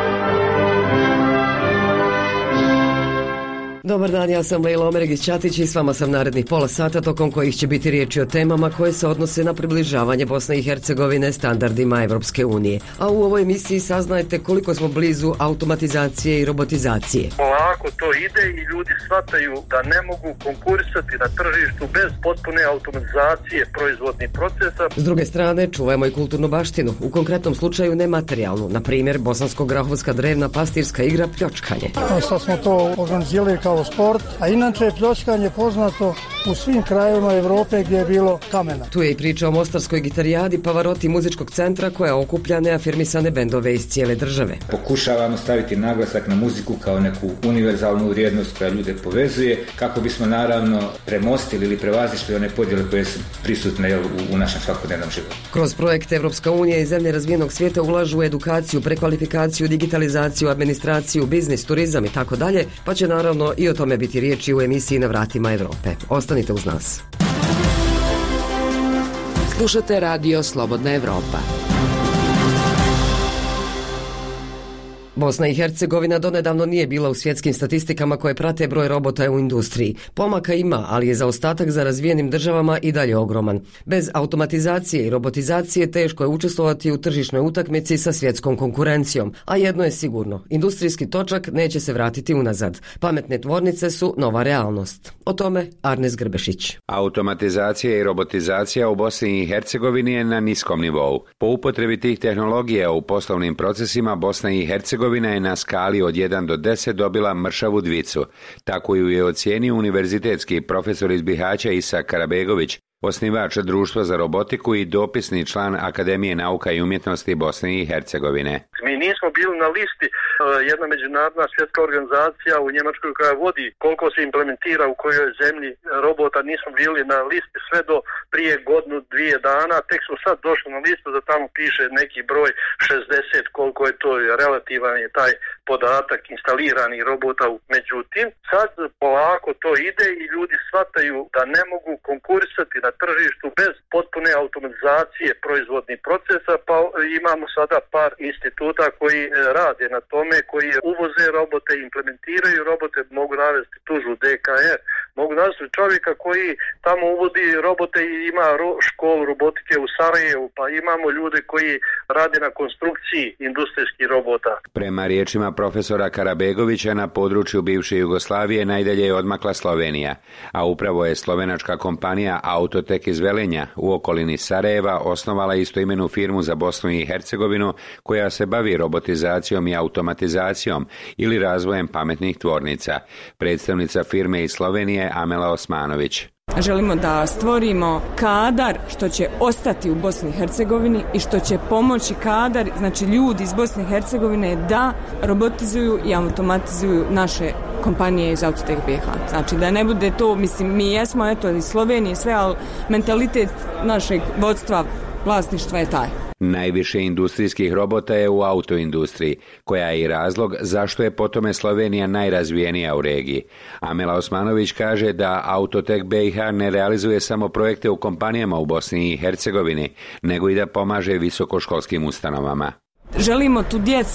Dobar dan, ja sam Lejla Omeregić-Ćatić i s vama sam narednih pola sata tokom kojih će biti riječi o temama koje se odnose na približavanje Bosne i Hercegovine standardima Evropske unije. A u ovoj emisiji saznajte koliko smo blizu automatizacije i robotizacije. Polako to ide i ljudi shvataju da ne mogu konkurisati na tržištu bez potpune automatizacije proizvodnih procesa. S druge strane, čuvajmo i kulturnu baštinu, u konkretnom slučaju nematerijalnu, na primjer bosansko-grahovska drevna pastirska igra pljočkanje. Sad smo to organizirali kao sport, a inače pljočkanje je poznato u svim krajevima Evrope gdje je bilo kamena. Tu je i priča o mostarskoj gitarijadi Pavarotti muzičkog centra koja okuplja neafirmisane bendove iz cijele države. Pokušavamo staviti naglasak na muziku kao neku univerzalnu vrijednost koja ljude povezuje, kako bismo naravno premostili ili prevazišli one podjele koje su prisutne u, u našem svakodnevnom životu. Kroz projekt Evropska unija i zemlje razvijenog svijeta ulažu u edukaciju, prekvalifikaciju, digitalizaciju, administraciju, biznis, turizam i tako dalje, pa će naravno i o tome biti riječi u emisiji Na vratima Evrope. Ostanite uz nas. Slušate Radio Slobodna Evropa. Bosna i Hercegovina donedavno nije bila u svjetskim statistikama koje prate broj robota u industriji. Pomaka ima, ali je zaostatak za razvijenim državama i dalje ogroman. Bez automatizacije i robotizacije teško je učestvovati u tržišnoj utakmici sa svjetskom konkurencijom. A jedno je sigurno, industrijski točak neće se vratiti unazad. Pametne tvornice su nova realnost. O tome Arnes Grbešić. Automatizacija i robotizacija u Bosni i Hercegovini je na niskom nivou. Po upotrebi tih tehnologija u poslovnim procesima Bosna i Hercegovina je na skali od jedan do deset dobila mršavu dvicu. Tako ju je ocijenio univerzitetski profesor iz Bihaća Isa Karabegović, osnivač Društva za robotiku i dopisni član Akademije nauka i umjetnosti Bosne i Hercegovine. Mi nismo bili na listi, jedna međunarodna svjetska organizacija u Njemačkoj koja vodi koliko se implementira u kojoj zemlji robota, nismo bili na listi sve do prije godinu, dvije dana, tek smo sad došli na listu da tamo piše neki broj šezdeset, koliko je to relativan je taj podatak instaliranih robota. Međutim, sad polako to ide i ljudi shvataju da ne mogu konkurisati na tržištu bez potpune automatizacije proizvodnih procesa, pa imamo sada par instituta koji rade na tome, koji uvoze robote, implementiraju robote, mogu navesti tužu D K R, mogu navesti čovjeka koji tamo uvodi robote i ima ro- školu robotike u Sarajevu, pa imamo ljude koji rade na konstrukciji industrijskih robota. Prema riječima profesora Karabegovića, na području bivše Jugoslavije najdalje je odmakla Slovenija, a upravo je slovenačka kompanija Autotek iz Velenja u okolini Sarajeva osnovala istoimenu firmu za Bosnu i Hercegovinu koja se bavi robotizacijom i automatizacijom ili razvojem pametnih tvornica. Predstavnica firme iz Slovenije Amela Osmanović. Želimo da stvorimo kadar što će ostati u Bosni i Hercegovini i što će pomoći kadar, znači ljudi iz Bosne i Hercegovine da robotizuju i automatizuju naše kompanije iz Autotek B H. Znači da ne bude to, mislim, mi jesmo eto iz Slovenije sve, ali mentalitet našeg vodstva, vlasništva je taj. Najviše industrijskih robota je u autoindustriji, koja je i razlog zašto je po tome Slovenija najrazvijenija u regiji. Amela Osmanović kaže da Autotek B i H ne realizuje samo projekte u kompanijama u Bosni i Hercegovini, nego i da pomaže visokoškolskim ustanovama. Želimo tu djecu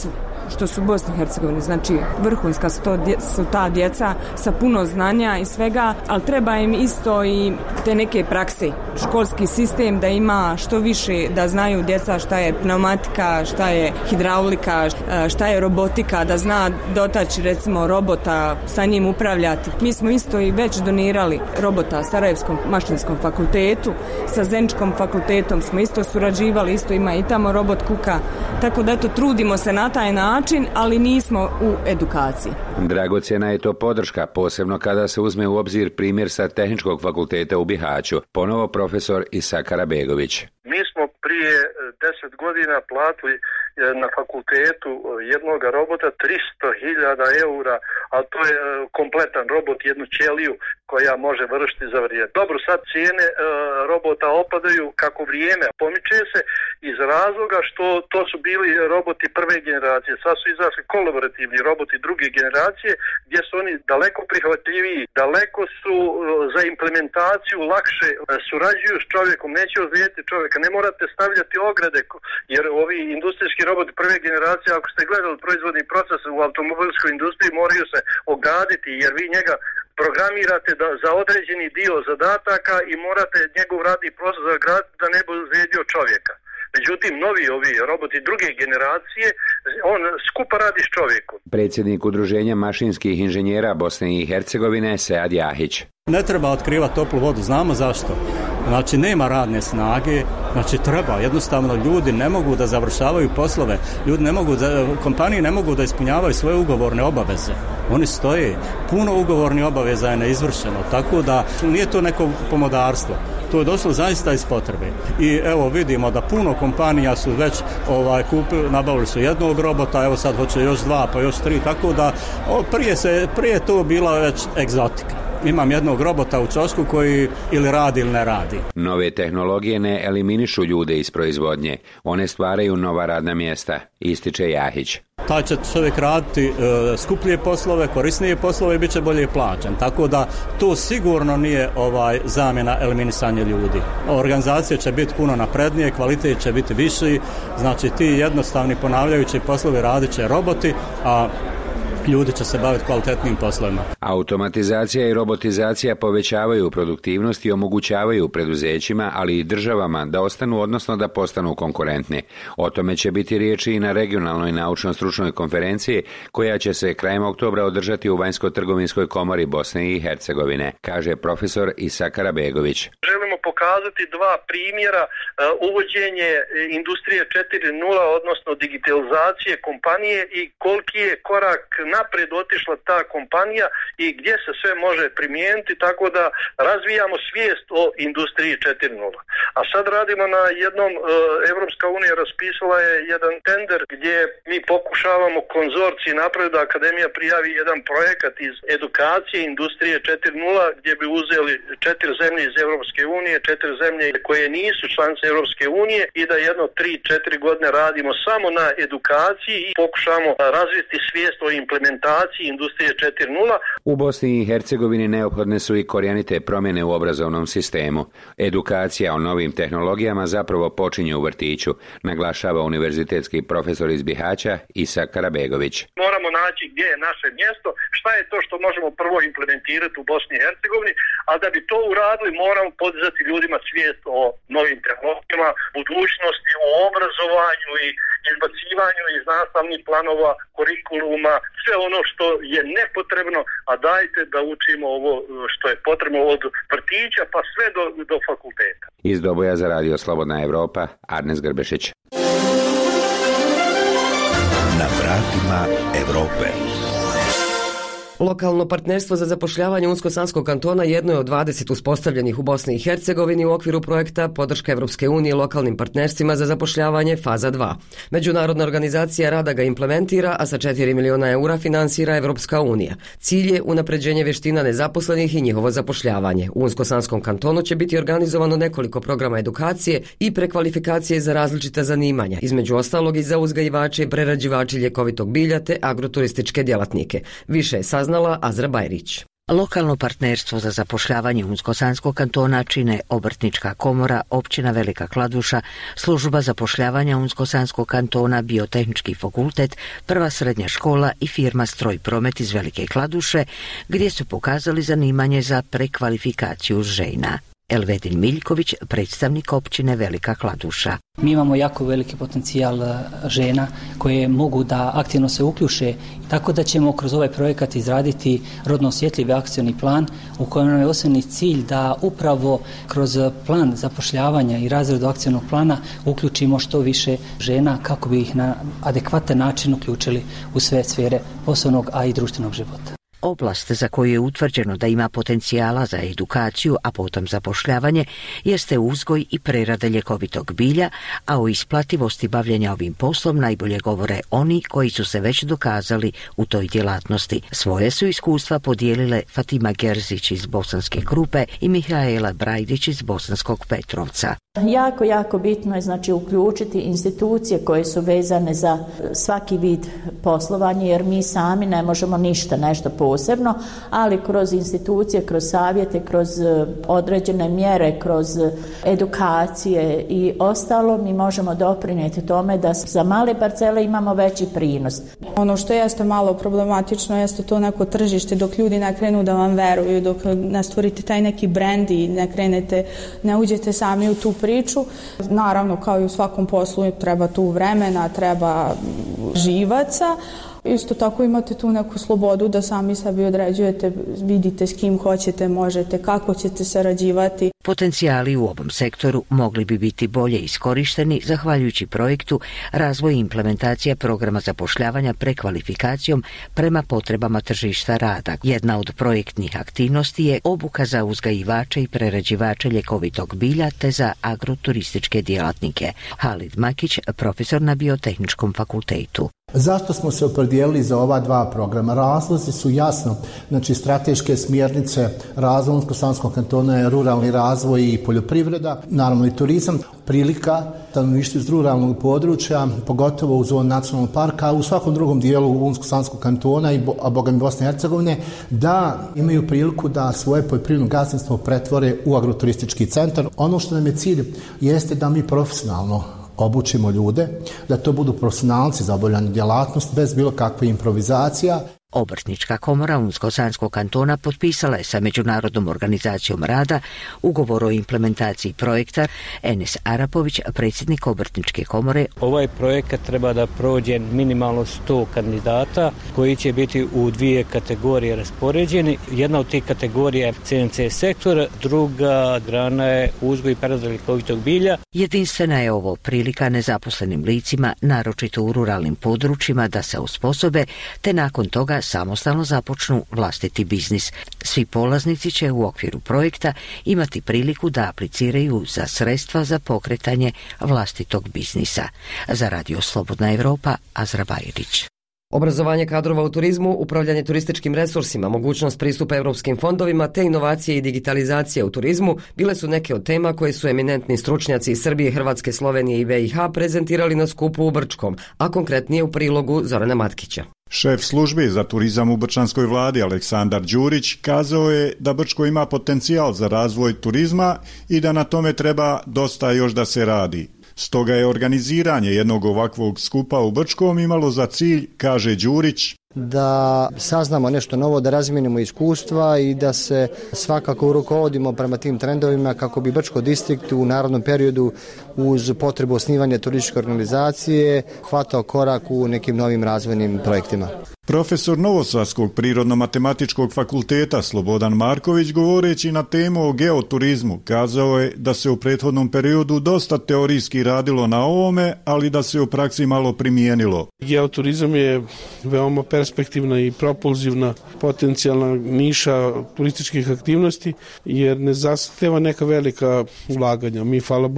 što su u Bosni i Hercegovini. Znači, vrhunska su, to, su ta djeca sa puno znanja i svega, ali treba im isto i te neke prakse. Školski sistem da ima što više, da znaju djeca šta je pneumatika, šta je hidraulika, šta je robotika, da zna dotaći recimo robota, sa njim upravljati. Mi smo isto i već donirali robota Sarajevskom mašinskom fakultetu, sa Zeničkom fakultetom smo isto surađivali, isto ima i tamo robot kuka, tako da eto trudimo se na taj način, ali nismo u edukaciji. Dragocjena je to podrška, posebno kada se uzme u obzir primjer sa Tehničkog fakulteta u Bihaću, ponovo profesor Isa Karabegović. Mi smo prije deset godina platili na fakultetu jednog robota tristo hiljada eura, a to je kompletan robot, jednu ćeliju koja može vršiti za vrijeme. Dobro, sad cijene robota opadaju kako vrijeme pomiče se iz razloga što to su bili roboti prve generacije. Sad su izašli kolaborativni roboti druge generacije gdje su oni daleko prihvatljiviji, daleko su za implementaciju lakše, surađuju s čovjekom, neće ozlijediti čovjeka, ne morate stavljati ograde, jer ovi industrijski roboti prve generacije, ako ste gledali proizvodni proces u automobilskoj industriji, moraju se ograditi jer vi njega programirate da, za određeni dio zadataka i morate njegov radni proces zagraditi da ne bi ozlijedio čovjeka. Međutim, novi ovi roboti druge generacije, on skupa radi s čovjekom. Predsjednik Udruženja mašinskih inženjera Bosne i Hercegovine Sead Jahić. Ne treba otkrivati toplu vodu, znamo zašto. Znači, nema radne snage, znači treba, jednostavno ljudi ne mogu da završavaju poslove, ljudi ne mogu da, kompanije ne mogu da ispunjavaju svoje ugovorne obaveze. Oni stoje, puno ugovornih obaveza je neizvršeno, tako da nije to neko pomodarstvo. To je došlo zaista iz potrebe. I evo vidimo da puno kompanija su već ovaj kupili, nabavili su jednog robota, evo sad hoće još dva, pa još tri, tako da o, prije se prije to bila već egzotika. Imam jednog robota u čošku koji ili radi ili ne radi. Nove tehnologije ne eliminišu ljude iz proizvodnje, one stvaraju nova radna mjesta, ističe Jahić. Taj će čovjek raditi e, skuplje poslove, korisnije poslove i bit će bolje plaćen. Tako da to sigurno nije ovaj zamjena eliminisanja ljudi. Organizacija će biti puno naprednije, kvalitet će biti viši, znači ti jednostavni ponavljajući poslovi radit će roboti, a ljudi će se baviti kvalitetnim poslovima. Automatizacija i robotizacija povećavaju produktivnost i omogućavaju preduzećima, ali i državama da ostanu, odnosno da postanu konkurentni. O tome će biti riječi i na regionalnoj naučno-stručnoj konferenciji koja će se krajem oktobra održati u Vanjsko-trgovinskoj komori Bosne i Hercegovine, kaže profesor Isa Karabegović. Želimo pokazati dva primjera, uvođenje industrije četiri nula, odnosno digitalizacije kompanije i koliki je korak naprijed otišla ta kompanija i gdje se sve može primijeniti, tako da razvijamo svijest o industriji četiri nula. A sad radimo na jednom, Evropska unija raspisala je jedan tender gdje mi pokušavamo konzorciji napraviti da Akademija prijavi jedan projekat iz edukacije industrije četiri nula gdje bi uzeli četiri zemlje iz Evropske unije, četiri zemlje koje nisu članice Evropske unije i da jedno tri četiri godine radimo samo na edukaciji i pokušamo razviti svijest o implementaciji industrije četiri nula. U Bosni i Hercegovini neophodne su i korijenite promjene u obrazovnom sistemu. Edukacija o novim tehnologijama zapravo počinje u vrtiću, naglašava univerzitetski profesor iz Bihaća Isa Karabegović. Moramo naći gdje je naše mjesto, šta je to što možemo prvo implementirati u Bosni i Hercegovini, a da bi to uradili moramo podizati ljudima svijest o novim tehnologijama, budućnosti, o obrazovanju i izbacivanju iz nastavnih planova, kurikuluma, sve ono što je nepotrebno, a dajte da učimo ovo što je potrebno od vrtića pa sve do, do fakulteta. Iz Doboja za radio Slobodna Evropa, Arnes Grbešić. Na vratima Evrope. Lokalno partnerstvo za zapošljavanje Unsko-Sanskog kantona jedno je od dvadeset uspostavljenih u Bosni i Hercegovini u okviru projekta Podrška Evropske unije lokalnim partnerstvima za zapošljavanje faza dva. Međunarodna organizacija rada ga implementira, a sa četiri miliona eura finansira Evropska unija. Cilj je unapređenje vještina nezaposlenih i njihovo zapošljavanje. U Unsko-Sanskom kantonu će biti organizovano nekoliko programa edukacije i prekvalifikacije za različita zanimanja, između ostalog i za uzgajivače i prerađivače ljekovitog bilja te agroturističke djelatnike. Više je saznala Azra Bajrić. Lokalno partnerstvo za zapošljavanje Unsko-Sanskog kantona čine Obrtnička komora, općina Velika Kladuša, služba zapošljavanja Unsko-Sanskog kantona, Biotehnički fakultet, prva srednja škola i firma Stroj promet iz Velike Kladuše, gdje su pokazali zanimanje za prekvalifikaciju žena. Elvedin Miljković, predstavnik općine Velika Kladuša. Mi imamo jako veliki potencijal žena koje mogu da aktivno se uključe, tako da ćemo kroz ovaj projekat izraditi rodno osjetljivi akcioni plan u kojem je osnovni cilj da upravo kroz plan zapošljavanja i razredu akcionog plana uključimo što više žena kako bi ih na adekvatan način uključili u sve sfere poslovnog, a i društvenog života. Oblast za koju je utvrđeno da ima potencijala za edukaciju, a potom zapošljavanje, jeste uzgoj i prerada ljekovitog bilja, a o isplativosti bavljenja ovim poslom najbolje govore oni koji su se već dokazali u toj djelatnosti. Svoje su iskustva podijelile Fatima Gerzić iz Bosanske Krupe i Mihaela Brajdić iz Bosanskog Petrovca. Jako, jako bitno je znači uključiti institucije koje su vezane za svaki vid poslovanja, jer mi sami ne možemo ništa nešto posebno, ali kroz institucije, kroz savjete, kroz određene mjere, kroz edukacije i ostalo mi možemo doprinijeti tome da za male parcele imamo veći prinos. Ono što jeste malo problematično jeste to neko tržište, dok ljudi ne krenu da vam veruju, dok ne stvorite taj neki brend i ne krenete, ne uđete sami u tu priču. Naravno, kao i u svakom poslu, treba tu vremena, treba živaca. Isto tako imate tu neku slobodu da sami sebi određujete, vidite s kim hoćete, možete, kako ćete sarađivati. Potencijali u ovom sektoru mogli bi biti bolje iskorišteni zahvaljujući projektu razvoj i implementacija programa zapošljavanja prekvalifikacijom prema potrebama tržišta rada. Jedna od projektnih aktivnosti je obuka za uzgajivače i prerađivače ljekovitog bilja te za agroturističke djelatnike. Halid Makić, profesor na Biotehničkom fakultetu. Zašto smo se opredijelili za ova dva programa? Razlozi su jasno, znači strateške smjernice razvoja Unsko-Sanskog kantona je ruralni razvoj i poljoprivreda, naravno i turizam, prilika stanovništvu iz ruralnog područja, pogotovo u zoni nacionalnog parka, a u svakom drugom dijelu Unsko-Sanskog kantona i a boga mi Bosne i Hercegovine, da imaju priliku da svoje poljoprivredno gazdinstvo pretvore u agroturistički centar. Ono što nam je cilj jeste da mi profesionalno obučimo ljude, da to budu profesionalci za obavljanje djelatnosti bez bilo kakve improvizacija. Obrtnička komora Unsko-Sanskog kantona potpisala je sa Međunarodnom organizacijom rada ugovor o implementaciji projekta. Enes Arapović, predsjednik Obrtničke komore. Ovaj projekat treba da prođe minimalno sto kandidata koji će biti u dvije kategorije raspoređeni. Jedna od tih kategorija je C N C sektor, druga grana je uzgoj i prerada ljekovitog bilja. Jedinstvena je ovo prilika nezaposlenim licima, naročito u ruralnim područjima, da se osposobe te nakon toga samostalno započnu vlastiti biznis. Svi polaznici će u okviru projekta imati priliku da apliciraju za sredstva za pokretanje vlastitog biznisa. Za Radio Slobodna Evropa, Azra Bajrić. Obrazovanje kadrova u turizmu, upravljanje turističkim resursima, mogućnost pristupa europskim fondovima te inovacije i digitalizacija u turizmu bile su neke od tema koje su eminentni stručnjaci iz Srbije, Hrvatske, Slovenije i B i H prezentirali na skupu u Brčkom, a konkretnije u prilogu Zorana Matkića. Šef službe za turizam u brčanskoj vladi Aleksandar Đurić kazao je da Brčko ima potencijal za razvoj turizma i da na tome treba dosta još da se radi. Stoga je organiziranje jednog ovakvog skupa u Brčkom imalo za cilj, kaže Đurić, da saznamo nešto novo, da razmijenimo iskustva i da se svakako rukovodimo prema tim trendovima kako bi Brčko distrikt u narodnom periodu uz potrebu osnivanja turističke organizacije hvatao korak u nekim novim razvojnim projektima. Profesor Novosavskog prirodno-matematičkog fakulteta Slobodan Marković, govoreći na temu o geoturizmu, kazao je da se u prethodnom periodu dosta teorijski radilo na ovome, ali da se u praksi malo primijenilo. Geoturizam je veoma perspektivna i propulzivna potencijalna niša turističkih aktivnosti, jer ne zahteva neka velika ulaganja. Mi, hvala Bogu,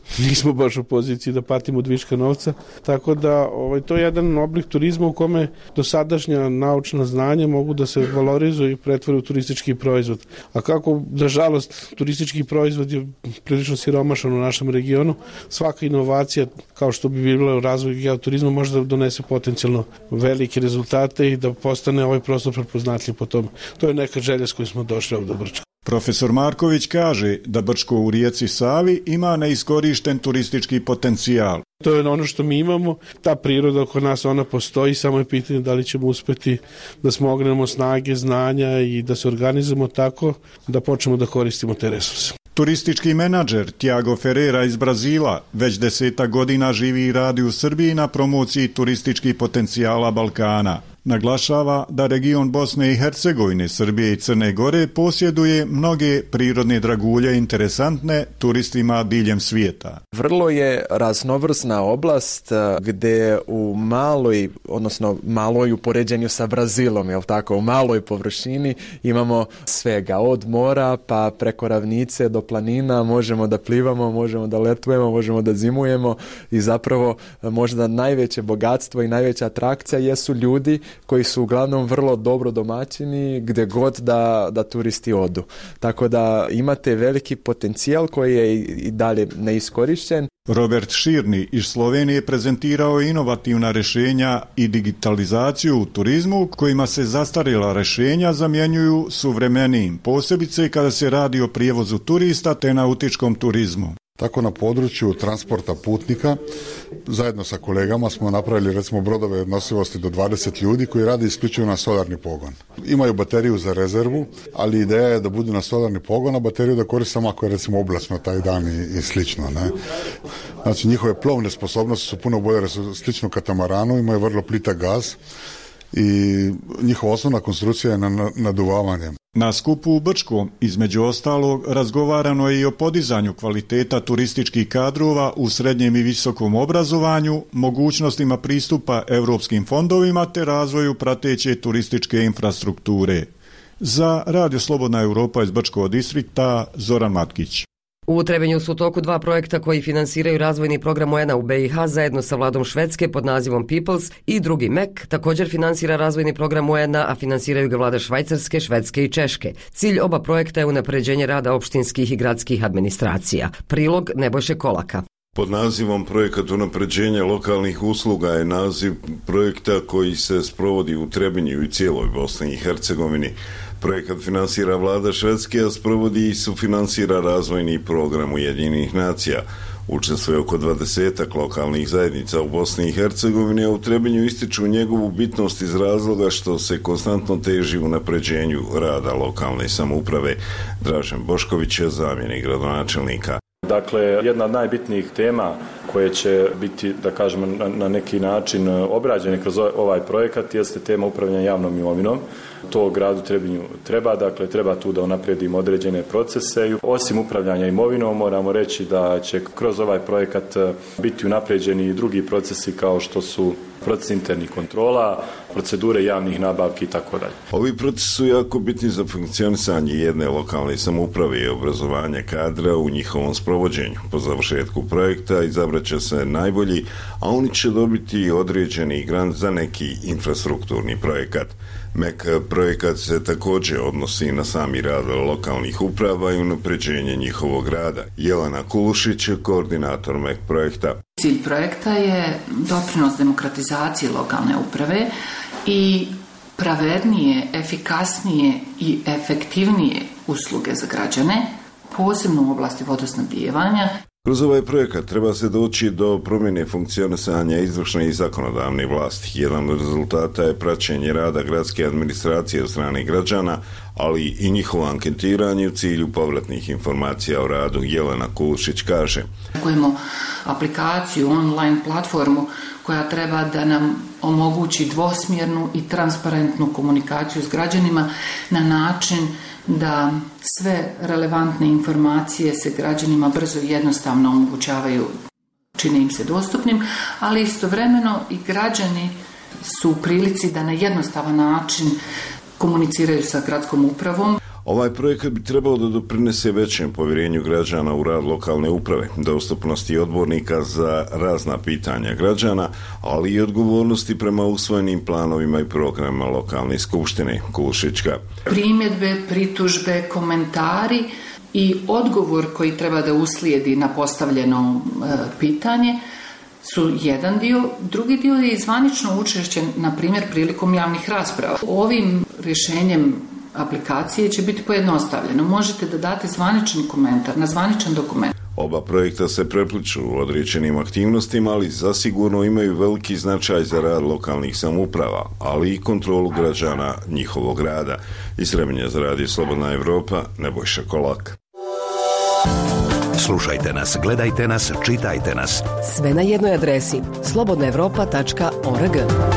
nismo baš u poziciji da patimo od viška novca, tako da ovaj, to je jedan oblik turizma u kome dosadašnja naučna znanja mogu da se valorizuju i pretvore u turistički proizvod. A kako, nažalost, turistički proizvod je prilično siromašan u našem regionu, svaka inovacija, kao što bi bila u razvoju geoturizma, može da donese potencijalno velike rezultate i da postane ovaj prostor prepoznatljiv po tome. To je neka želja s kojom smo došli ovdje do Brčka. Profesor Marković kaže da Brčko u rijeci Savi ima neiskorišten turistički potencijal. To je ono što mi imamo, ta priroda oko nas, ona postoji, samo je pitanje da li ćemo uspjeti da smognemo snage, znanja i da se organizujemo tako da počnemo da koristimo te resurse. Turistički menadžer Tiago Ferreira iz Brazila već desetak godina živi i radi u Srbiji na promociji turističkih potencijala Balkana. Naglašava da region Bosne i Hercegovine, Srbije i Crne Gore posjeduje mnoge prirodne dragulje interesantne turistima diljem svijeta. Vrlo je raznovrsna oblast gdje u maloj, odnosno maloj u poređenju sa Brazilom, jel tako, u maloj površini imamo svega od mora pa preko ravnice do planina, možemo da plivamo, možemo da letujemo, možemo da zimujemo i zapravo možda najveće bogatstvo i najveća atrakcija jesu ljudi koji su uglavnom vrlo dobro domaćini gdje god da, da turisti odu. Tako da imate veliki potencijal koji je i dalje neiskorišten. Robert Širni iz Slovenije prezentirao inovativna rješenja i digitalizaciju u turizmu kojima se zastarjela rješenja zamjenjuju suvremenijim, posebice kada se radi o prijevozu turista te nautičkom turizmu. Tako na području transporta putnika zajedno sa kolegama smo napravili recimo brodove nosivosti do dvadeset ljudi koji rade isključivo na solarni pogon. Imaju bateriju za rezervu, ali ideja je da budu na solarni pogon, a bateriju da koriste samo ako je recimo oblačno taj dan i, i slično. Ne? Znači njihove plovne sposobnosti su puno bolje, su slično katamaranu, imaju vrlo plitak gaz i njihova osnovna konstrukcija je na naduvavanje. Na skupu u Brčkom, između ostalog, razgovarano je i o podizanju kvaliteta turističkih kadrova u srednjem i visokom obrazovanju, mogućnostima pristupa europskim fondovima te razvoju prateće turističke infrastrukture. Za Radio Slobodna Europa iz Brčkog distrikta, Zoran Matkić. U Trebinju su u toku dva projekta koji finansiraju razvojni program O E N-a u B i H zajedno sa vladom Švedske pod nazivom Peoples i drugi M E C također finansira razvojni program O E N-a, a finansiraju ga vlade Švajcarske, Švedske i Češke. Cilj oba projekta je unapređenje rada opštinskih i gradskih administracija. Prilog Nebojše Kolaka. Pod nazivom Projekat unapređenja lokalnih usluga je naziv projekta koji se sprovodi u Trebinju i cijeloj Bosni i Hercegovini. Projekat finansira vlada Švedske, a sprovodi i sufinansira razvojni program Ujedinjenih nacija. Učestvuje oko dvadesetak lokalnih zajednica u Bosni i Hercegovini, a u Trebinju ističu njegovu bitnost iz razloga što se konstantno teži unapređenju rada lokalne samouprave. Dražen Bošković je zamjenik gradonačelnika. Dakle, jedna od najbitnijih tema koje će biti, da kažemo, na, na neki način obrađene kroz ovaj projekat jeste tema upravljanja javnom imovinom. To gradu Trebinju treba, dakle treba tu da unaprijedimo određene procese. Osim upravljanja imovinom moramo reći da će kroz ovaj projekat biti unaprijeđeni i drugi procesi kao što su proces internih kontrola, procedure javnih nabavki i tako dalje. Ovi procesi su jako bitni za funkcionisanje jedne lokalne samouprave i obrazovanje kadra u njihovom sprovođenju. Po završetku projekta izabrat će se najbolji, a oni će dobiti određeni grant za neki infrastrukturni projekat. M E C projekat se također odnosi na sami rad lokalnih uprava i unapređenje njihovog rada. Jelena Kulušić je koordinator M E C projekta. Cilj projekta je doprinos demokratizacije lokalne uprave i pravednije, efikasnije i efektivnije usluge za građane, posebno u oblasti vodosnabdijevanja. Kroz ovaj projekat treba se doći do promjene funkcionisanja izvršne i zakonodavne vlasti. Jedan od rezultata je praćenje rada gradske administracije od strane građana, ali i njihovo anketiranje u cilju povratnih informacija o radu. Jelena Kulušić kaže. Imamo aplikaciju, online platformu koja treba da nam omogući dvosmjernu i transparentnu komunikaciju s građanima na način da sve relevantne informacije se građanima brzo i jednostavno omogućavaju, čine im se dostupnim, ali istovremeno i građani su u prilici da na jednostavan način komuniciraju sa gradskom upravom. Ovaj projekat bi trebao da doprinese većem povjerenju građana u rad lokalne uprave, dostupnosti odbornika za razna pitanja građana, ali i odgovornosti prema usvojenim planovima i programima lokalne skupštine. Kulušićka. Primjedbe, pritužbe, komentari i odgovor koji treba da uslijedi na postavljeno e, pitanje su jedan dio. Drugi dio je zvanično učešće, na primjer, prilikom javnih rasprava. Ovim rješenjem aplikacije će biti pojednostavljeno. Možete da date zvaničan komentar na zvaničan dokument. Oba projekta se prepliču u određenim aktivnostima, ali zasigurno imaju veliki značaj za rad lokalnih samouprava, ali i kontrolu građana njihovog rada. Iz Srebrnja za radio Slobodna Evropa, Nebojša Kolak. Slušajte nas, gledajte nas, čitajte nas. Sve na jednoj adresi slobodna evropa tačka org.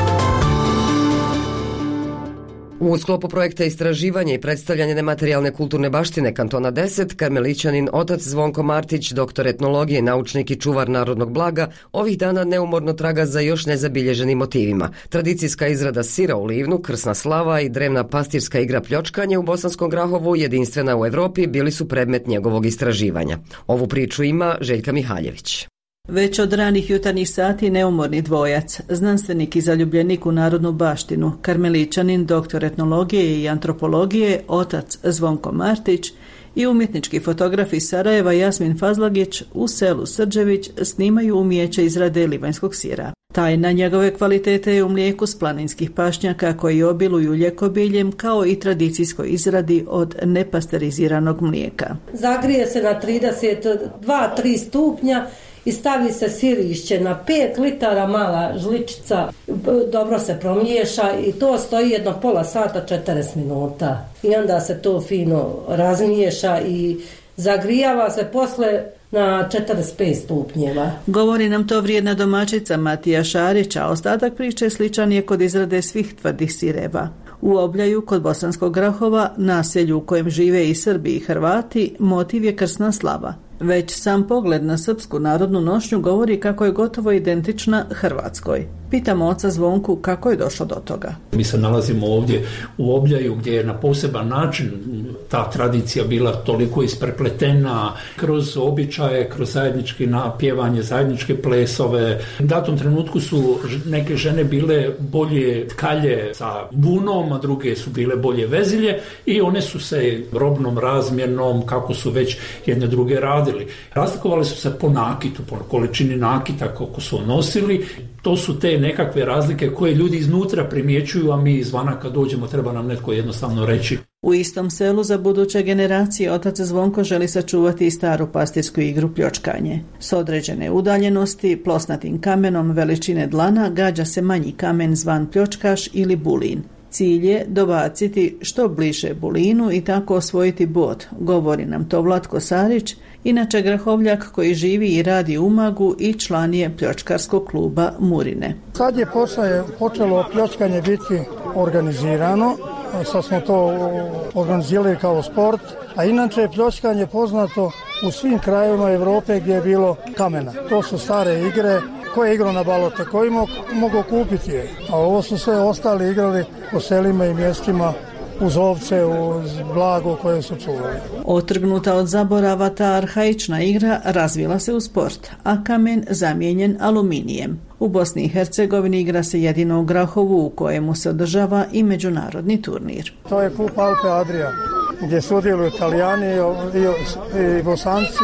U sklopu projekta istraživanja i predstavljanja nematerijalne kulturne baštine Kantona deset, karmelićanin otac Zvonko Martić, doktor etnologije, naučnik i čuvar narodnog blaga, ovih dana neumorno traga za još nezabilježenim motivima. Tradicijska izrada sira u Livnu, krsna slava i drevna pastirska igra pljočkanje u Bosanskom Grahovu, jedinstvena u Evropi, bili su predmet njegovog istraživanja. Ovu priču ima Željka Mihaljević. Već od ranih jutarnjih sati neumorni dvojac, znanstvenik i zaljubljenik u narodnu baštinu, karmelićanin, doktor etnologije i antropologije, otac Zvonko Martić i umjetnički fotograf iz Sarajeva Jasmin Fazlagić u selu Srđević snimaju umijeće izrade livanjskog sira. Tajna njegove kvalitete je u mlijeku s planinskih pašnjaka koji obiluju ljekobiljem, kao i tradicijskoj izradi od nepasteriziranog mlijeka. Zagrije se na trideset dva do tri stupnja i stavi se sirišće na pet litara, mala žličica, dobro se promiješa i to stoji jedno pola sata, četrdeset minuta. I onda se to fino razmiješa i zagrijava se posle na četrdeset pet stupnjeva. Govori nam to vrijedna domaćica Matija Šarić, a ostatak priče sličan je kod izrade svih tvrdih sireva. U Obljaju, kod Bosanskog Grahova, naselju u kojem žive i Srbi i Hrvati, motiv je krsna slava. Već sam pogled na srpsku narodnu nošnju govori kako je gotovo identična Hrvatskoj. Pitamo oca Zvonku kako je došlo do toga. Mi se nalazimo ovdje u Obljaju gdje je na poseban način ta tradicija bila toliko isprepletena kroz običaje, kroz zajednički napjevanje, zajedničke plesove. U datom trenutku su neke žene bile bolje tkalje sa vunom, a druge su bile bolje vezilje i one su se robnom razmjernom, kako su već jedne druge radili. Razlikovali su se po nakitu, po količini nakita koliko su nosili. To su te nekakve razlike koje ljudi iznutra primjećuju, a mi izvana kad dođemo treba nam netko jednostavno reći. U istom selu za buduće generacije otac Zvonko želi sačuvati i staru pastirsku igru pljočkanje. S određene udaljenosti, plosnatim kamenom veličine dlana gađa se manji kamen zvan pljočkaš ili bulin. Cilj je dobaciti što bliže bulinu i tako osvojiti bod, govori nam to Vlatko Sarić, inače Grahovljak koji živi i radi u Umagu i član je pljočkarskog kluba Murine. Sad je počelo, počelo pljočkanje biti organizirano, sad smo to organizirali kao sport, a inače je pljočkanje poznato u svim krajevima Europe gdje je bilo kamena. To su stare igre. Ko je igrao na balote, koji mogu kupiti je. A ovo su sve ostali igrali u selima i mjestima uz ovce, uz blago koje su čuvali. Otrgnuta od zaborava ta arhaična igra razvila se u sport, a kamen zamijenjen aluminijem. U Bosni i Hercegovini igra se jedino u Grahovu u kojemu se održava i međunarodni turnir. To je kup Alpe Adria gdje sudjeluju Italijani i, i, i Bosanci,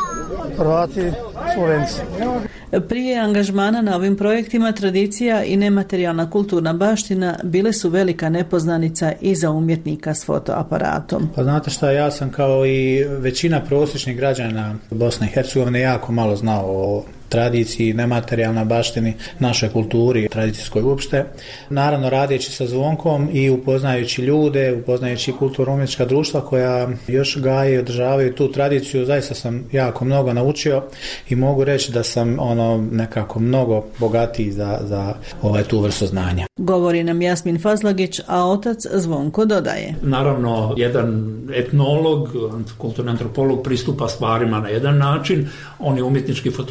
Hrvati, Slovenci. Prije angažmana na ovim projektima tradicija i nematerijalna kulturna baština bile su velika nepoznanica i za umjetnika s fotoaparatom. Pa znate šta, ja sam kao i većina prosječnih građana Bosne i Hercegovine jako malo znao o tradiciji, nematerijalnoj baštini, našoj kulturi, tradicijskoj uopšte. Naravno, radeći sa Zvonkom i upoznajući ljude, upoznajući kulturno-umjetnička društva koja još gaje i održavaju tu tradiciju, zaista sam jako mnogo naučio i mogu reći da sam ono nekako mnogo bogatiji za, za ovaj tu vrstu znanja. Govori nam Jasmin Fazlagić, a otac Zvonko dodaje. Naravno, jedan etnolog, kulturni antropolog pristupa stvarima na jedan način, on je umjetnički fotograf, pa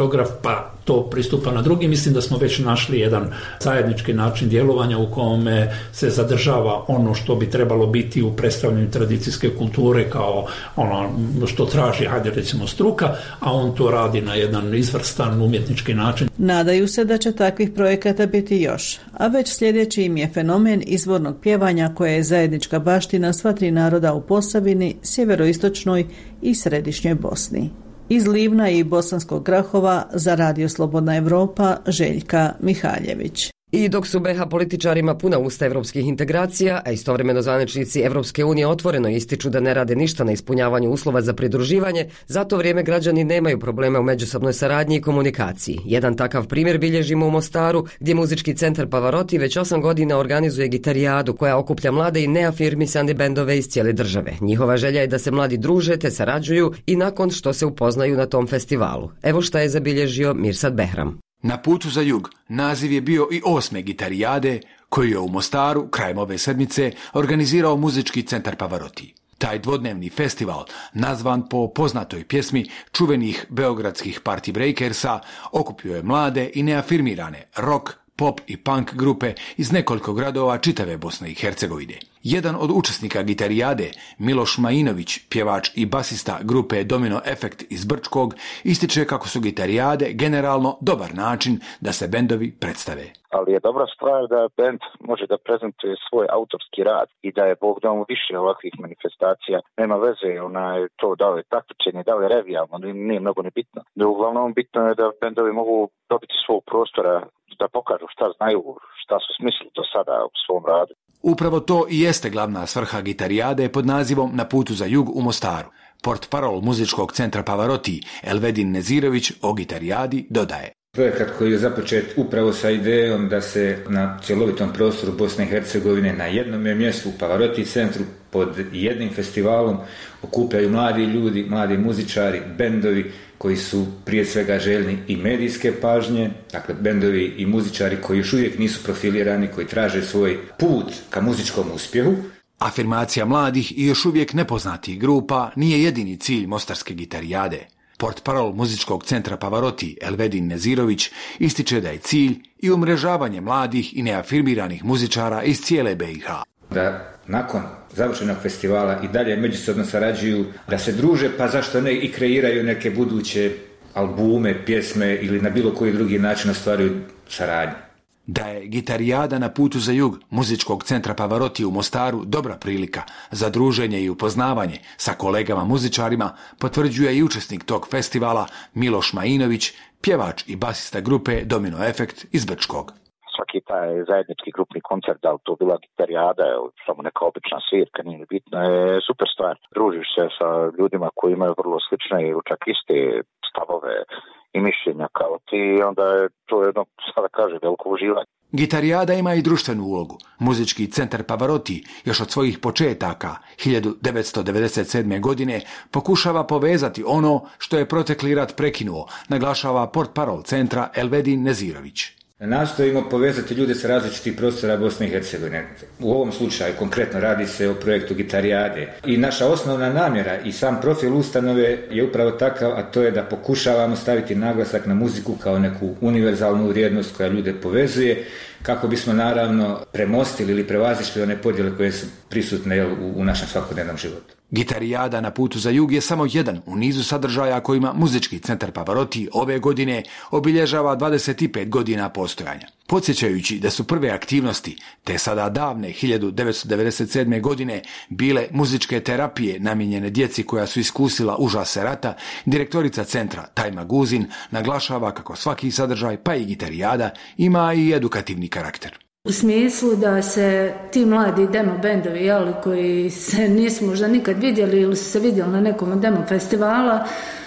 pa to pristupa na drugi. Mislim da smo već našli jedan zajednički način djelovanja u kome se zadržava ono što bi trebalo biti u predstavljanju tradicijske kulture kao ono što traži, hajde recimo struka, a on to radi na jedan izvrstan umjetnički način. Nadaju se da će takvih projekata biti još, a već sljedeći im je fenomen izvornog pjevanja koje je zajednička baština sva tri naroda u Posavini, sjeveroistočnoj i središnjoj Bosni. Iz Livna i Bosanskog Grahova za Radio Slobodna Evropa, Željka Mihaljević. I dok su be ha političarima puna usta evropskih integracija, a istovremeno zvaničnici Evropske unije otvoreno ističu da ne rade ništa na ispunjavanju uslova za pridruživanje, za to vrijeme građani nemaju probleme u međusobnoj saradnji i komunikaciji. Jedan takav primjer bilježimo u Mostaru, gdje muzički centar Pavarotti već osam godina organizuje gitarijadu koja okuplja mlade i neafirmisane bendove iz cijele države. Njihova želja je da se mladi druže te sarađuju i nakon što se upoznaju na tom festivalu. Evo šta je zabilježio Mirsad Behram. Na putu za jug naziv je bio i osme gitarijade koju je u Mostaru krajem ove sedmice organizirao muzički centar Pavarotti. Taj dvodnevni festival, nazvan po poznatoj pjesmi čuvenih beogradskih party breakersa, okupio je mlade i neafirmirane rock, pop i punk grupe iz nekoliko gradova čitave Bosne i Hercegovine. Jedan od učesnika gitarijade, Miloš Majinović, pjevač i basista grupe Domino Effect iz Brčkog, ističe kako su gitarijade generalno dobar način da se bendovi predstave. Ali je dobra stvar da bend može da prezentuje svoj autorski rad i da je Bog dao mu više ovakvih manifestacija. Nema veze onaj, to da li je takmičenje, da li je revijalno, nije mnogo ni bitno. Da uglavnom bitno je da bendovi mogu dobiti svog prostora da pokažu šta znaju, šta su smislili do sada u svom radu. Upravo to i jeste glavna svrha gitarijade pod nazivom Na putu za jug u Mostaru. Portparol muzičkog centra Pavarotti Elvedin Nezirović o gitarijadi dodaje. Projekat koji je započet upravo sa idejom da se na cjelovitom prostoru Bosne i Hercegovine na jednom mjestu u Pavarotti centru pod jednim festivalom okupljaju mladi ljudi, mladi muzičari, bendovi koji su prije svega željni i medijske pažnje, dakle bendovi i muzičari koji još uvijek nisu profilirani, koji traže svoj put ka muzičkom uspjehu. Afirmacija mladih i još uvijek nepoznatih grupa nije jedini cilj mostarske gitarijade. Portparol muzičkog centra Pavarotti Elvedin Nezirović ističe da je cilj i umrežavanje mladih i neafirmiranih muzičara iz cijele be i ha. Da nakon završenog festivala i dalje međusobno sarađuju, da se druže, pa zašto ne i kreiraju neke buduće albume, pjesme ili na bilo koji drugi način ostvaruju saradnju. Da je gitarijada na putu za jug muzičkog centra Pavarotti u Mostaru dobra prilika za druženje i upoznavanje sa kolegama muzičarima, potvrđuje i učesnik tog festivala Miloš Majinović, pjevač i basista grupe Domino Effect iz Brčkog. Svaki taj zajednički grupni koncert, da li to bila gitarijada, samo neka obična svirka, nije bitno, je super stvar. Družiš se sa ljudima koji imaju vrlo slične i čak iste stavove i mišljenja kao ti, onda je to jedno, sada kaže, veliko uživanje. Gitarijada ima i društvenu ulogu. Muzički centar Pavarotti još od svojih početaka hiljadu devetsto devedeset sedme. godine pokušava povezati ono što je protekli rat prekinuo, naglašava portparol centra Elvedin Nezirović. Nastojimo povezati ljude sa različitih prostora Bosne i Hercegovine. U ovom slučaju konkretno radi se o projektu gitarijade. I naša osnovna namjera i sam profil ustanove je upravo takav, a to je da pokušavamo staviti naglasak na muziku kao neku univerzalnu vrijednost koja ljude povezuje, kako bismo naravno premostili ili prevazišli one podjele koje su prisutne u, u našem svakodnevnom životu. Gitarijada na putu za jug je samo jedan u nizu sadržaja kojima muzički centar Pavarotti ove godine obilježava dvadeset pet godina postojanja. Podsjećajući da su prve aktivnosti, te sada davne hiljadu devetsto devedeset sedme. godine, bile muzičke terapije namijenjene djeci koja su iskusila užase rata, direktorica centra Tajma Guzin naglašava kako svaki sadržaj, pa i gitarijada, ima i edukativni karakter. U smislu da se ti mladi demo bendovi, jeli, koji se nisu možda nikad vidjeli ili su se vidjeli na nekom demo festivala,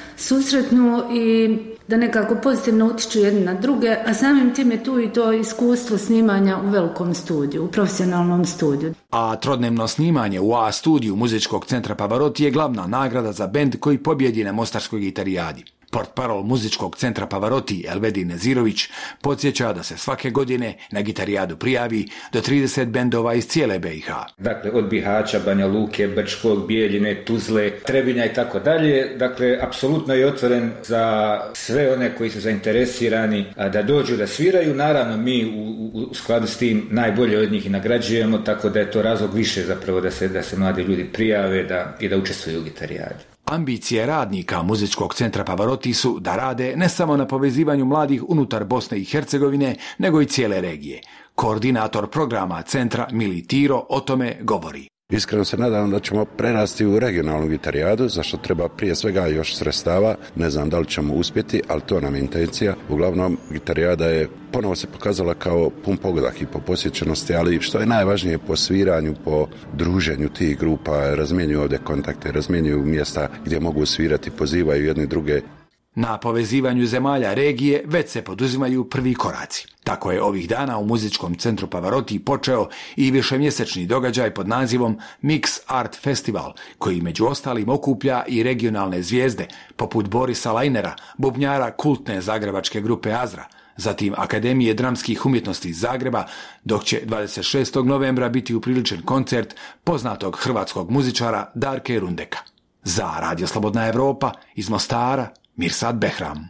susretnu i da nekako pozitivno utiču jedni na druge, a samim tim je tu i to iskustvo snimanja u velikom studiju, u profesionalnom studiju. A trodnevno snimanje u A studiju muzičkog centra Pavarotti je glavna nagrada za bend koji pobjedi na mostarskoj gitarijadi. Portparol muzičkog centra Pavarotti Elvedin Nezirović podsjeća da se svake godine na gitarijadu prijavi do trideset bendova iz cijele B i H. Dakle, od Bihaća, Banja Luke, Brčkog, Bijeljine, Tuzle, Trebinja i tako dalje. Dakle, apsolutno je otvoren za sve one koji su zainteresirani da dođu da sviraju. Naravno, mi u, u skladu s tim najbolje od njih i nagrađujemo, tako da je to razlog više zapravo da se, da se mladi ljudi prijave da, i da učestvuju u gitarijadi. Ambicije radnika muzičkog centra Pavarotti su da rade ne samo na povezivanju mladih unutar Bosne i Hercegovine, nego i cijele regije. Koordinator programa centra Mili Tiro o tome govori. Iskreno se nadam da ćemo prerasti u regionalnu gitarijadu, za što treba prije svega još sredstava. Ne znam da li ćemo uspjeti, ali to nam je intencija. Uglavnom, gitarijada je ponovo se pokazala kao pun pogodak i po posjećenosti, ali što je najvažnije po sviranju, po druženju tih grupa, razmjenjuju ovdje kontakte, razmjenjuju mjesta gdje mogu svirati, pozivaju jedni druge. Na povezivanju zemalja regije već se poduzimaju prvi koraci. Tako je ovih dana u muzičkom centru Pavarotti počeo i višemjesečni događaj pod nazivom Mix Art Festival, koji među ostalim okuplja i regionalne zvijezde, poput Borisa Lajnera, bubnjara kultne zagrebačke grupe Azra, zatim Akademije dramskih umjetnosti iz Zagreba, dok će dvadeset šestog novembra biti upriličen koncert poznatog hrvatskog muzičara Darke Rundeka. Za Radio Slobodna Evropa iz Mostara, Mirsad Behram.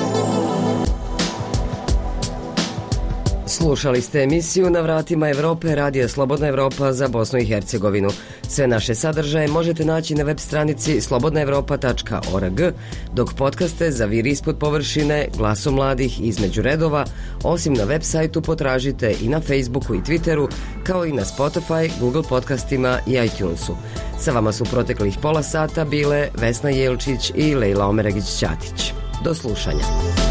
Slušali ste emisiju Na vratima Evrope Radija Slobodna Evropa za Bosnu i Hercegovinu. Sve naše sadržaje možete naći na web stranici slobodna evropa tačka org, dok podcaste za Vir ispod površine, Glasom mladih između redova, osim na web sajtu potražite i na Facebooku i Twitteru, kao i na Spotify, Google podcastima i iTunesu. Sa vama su proteklih pola sata bile Vesna Jelčić i Lejla Omeregić-Ćatić. Do slušanja.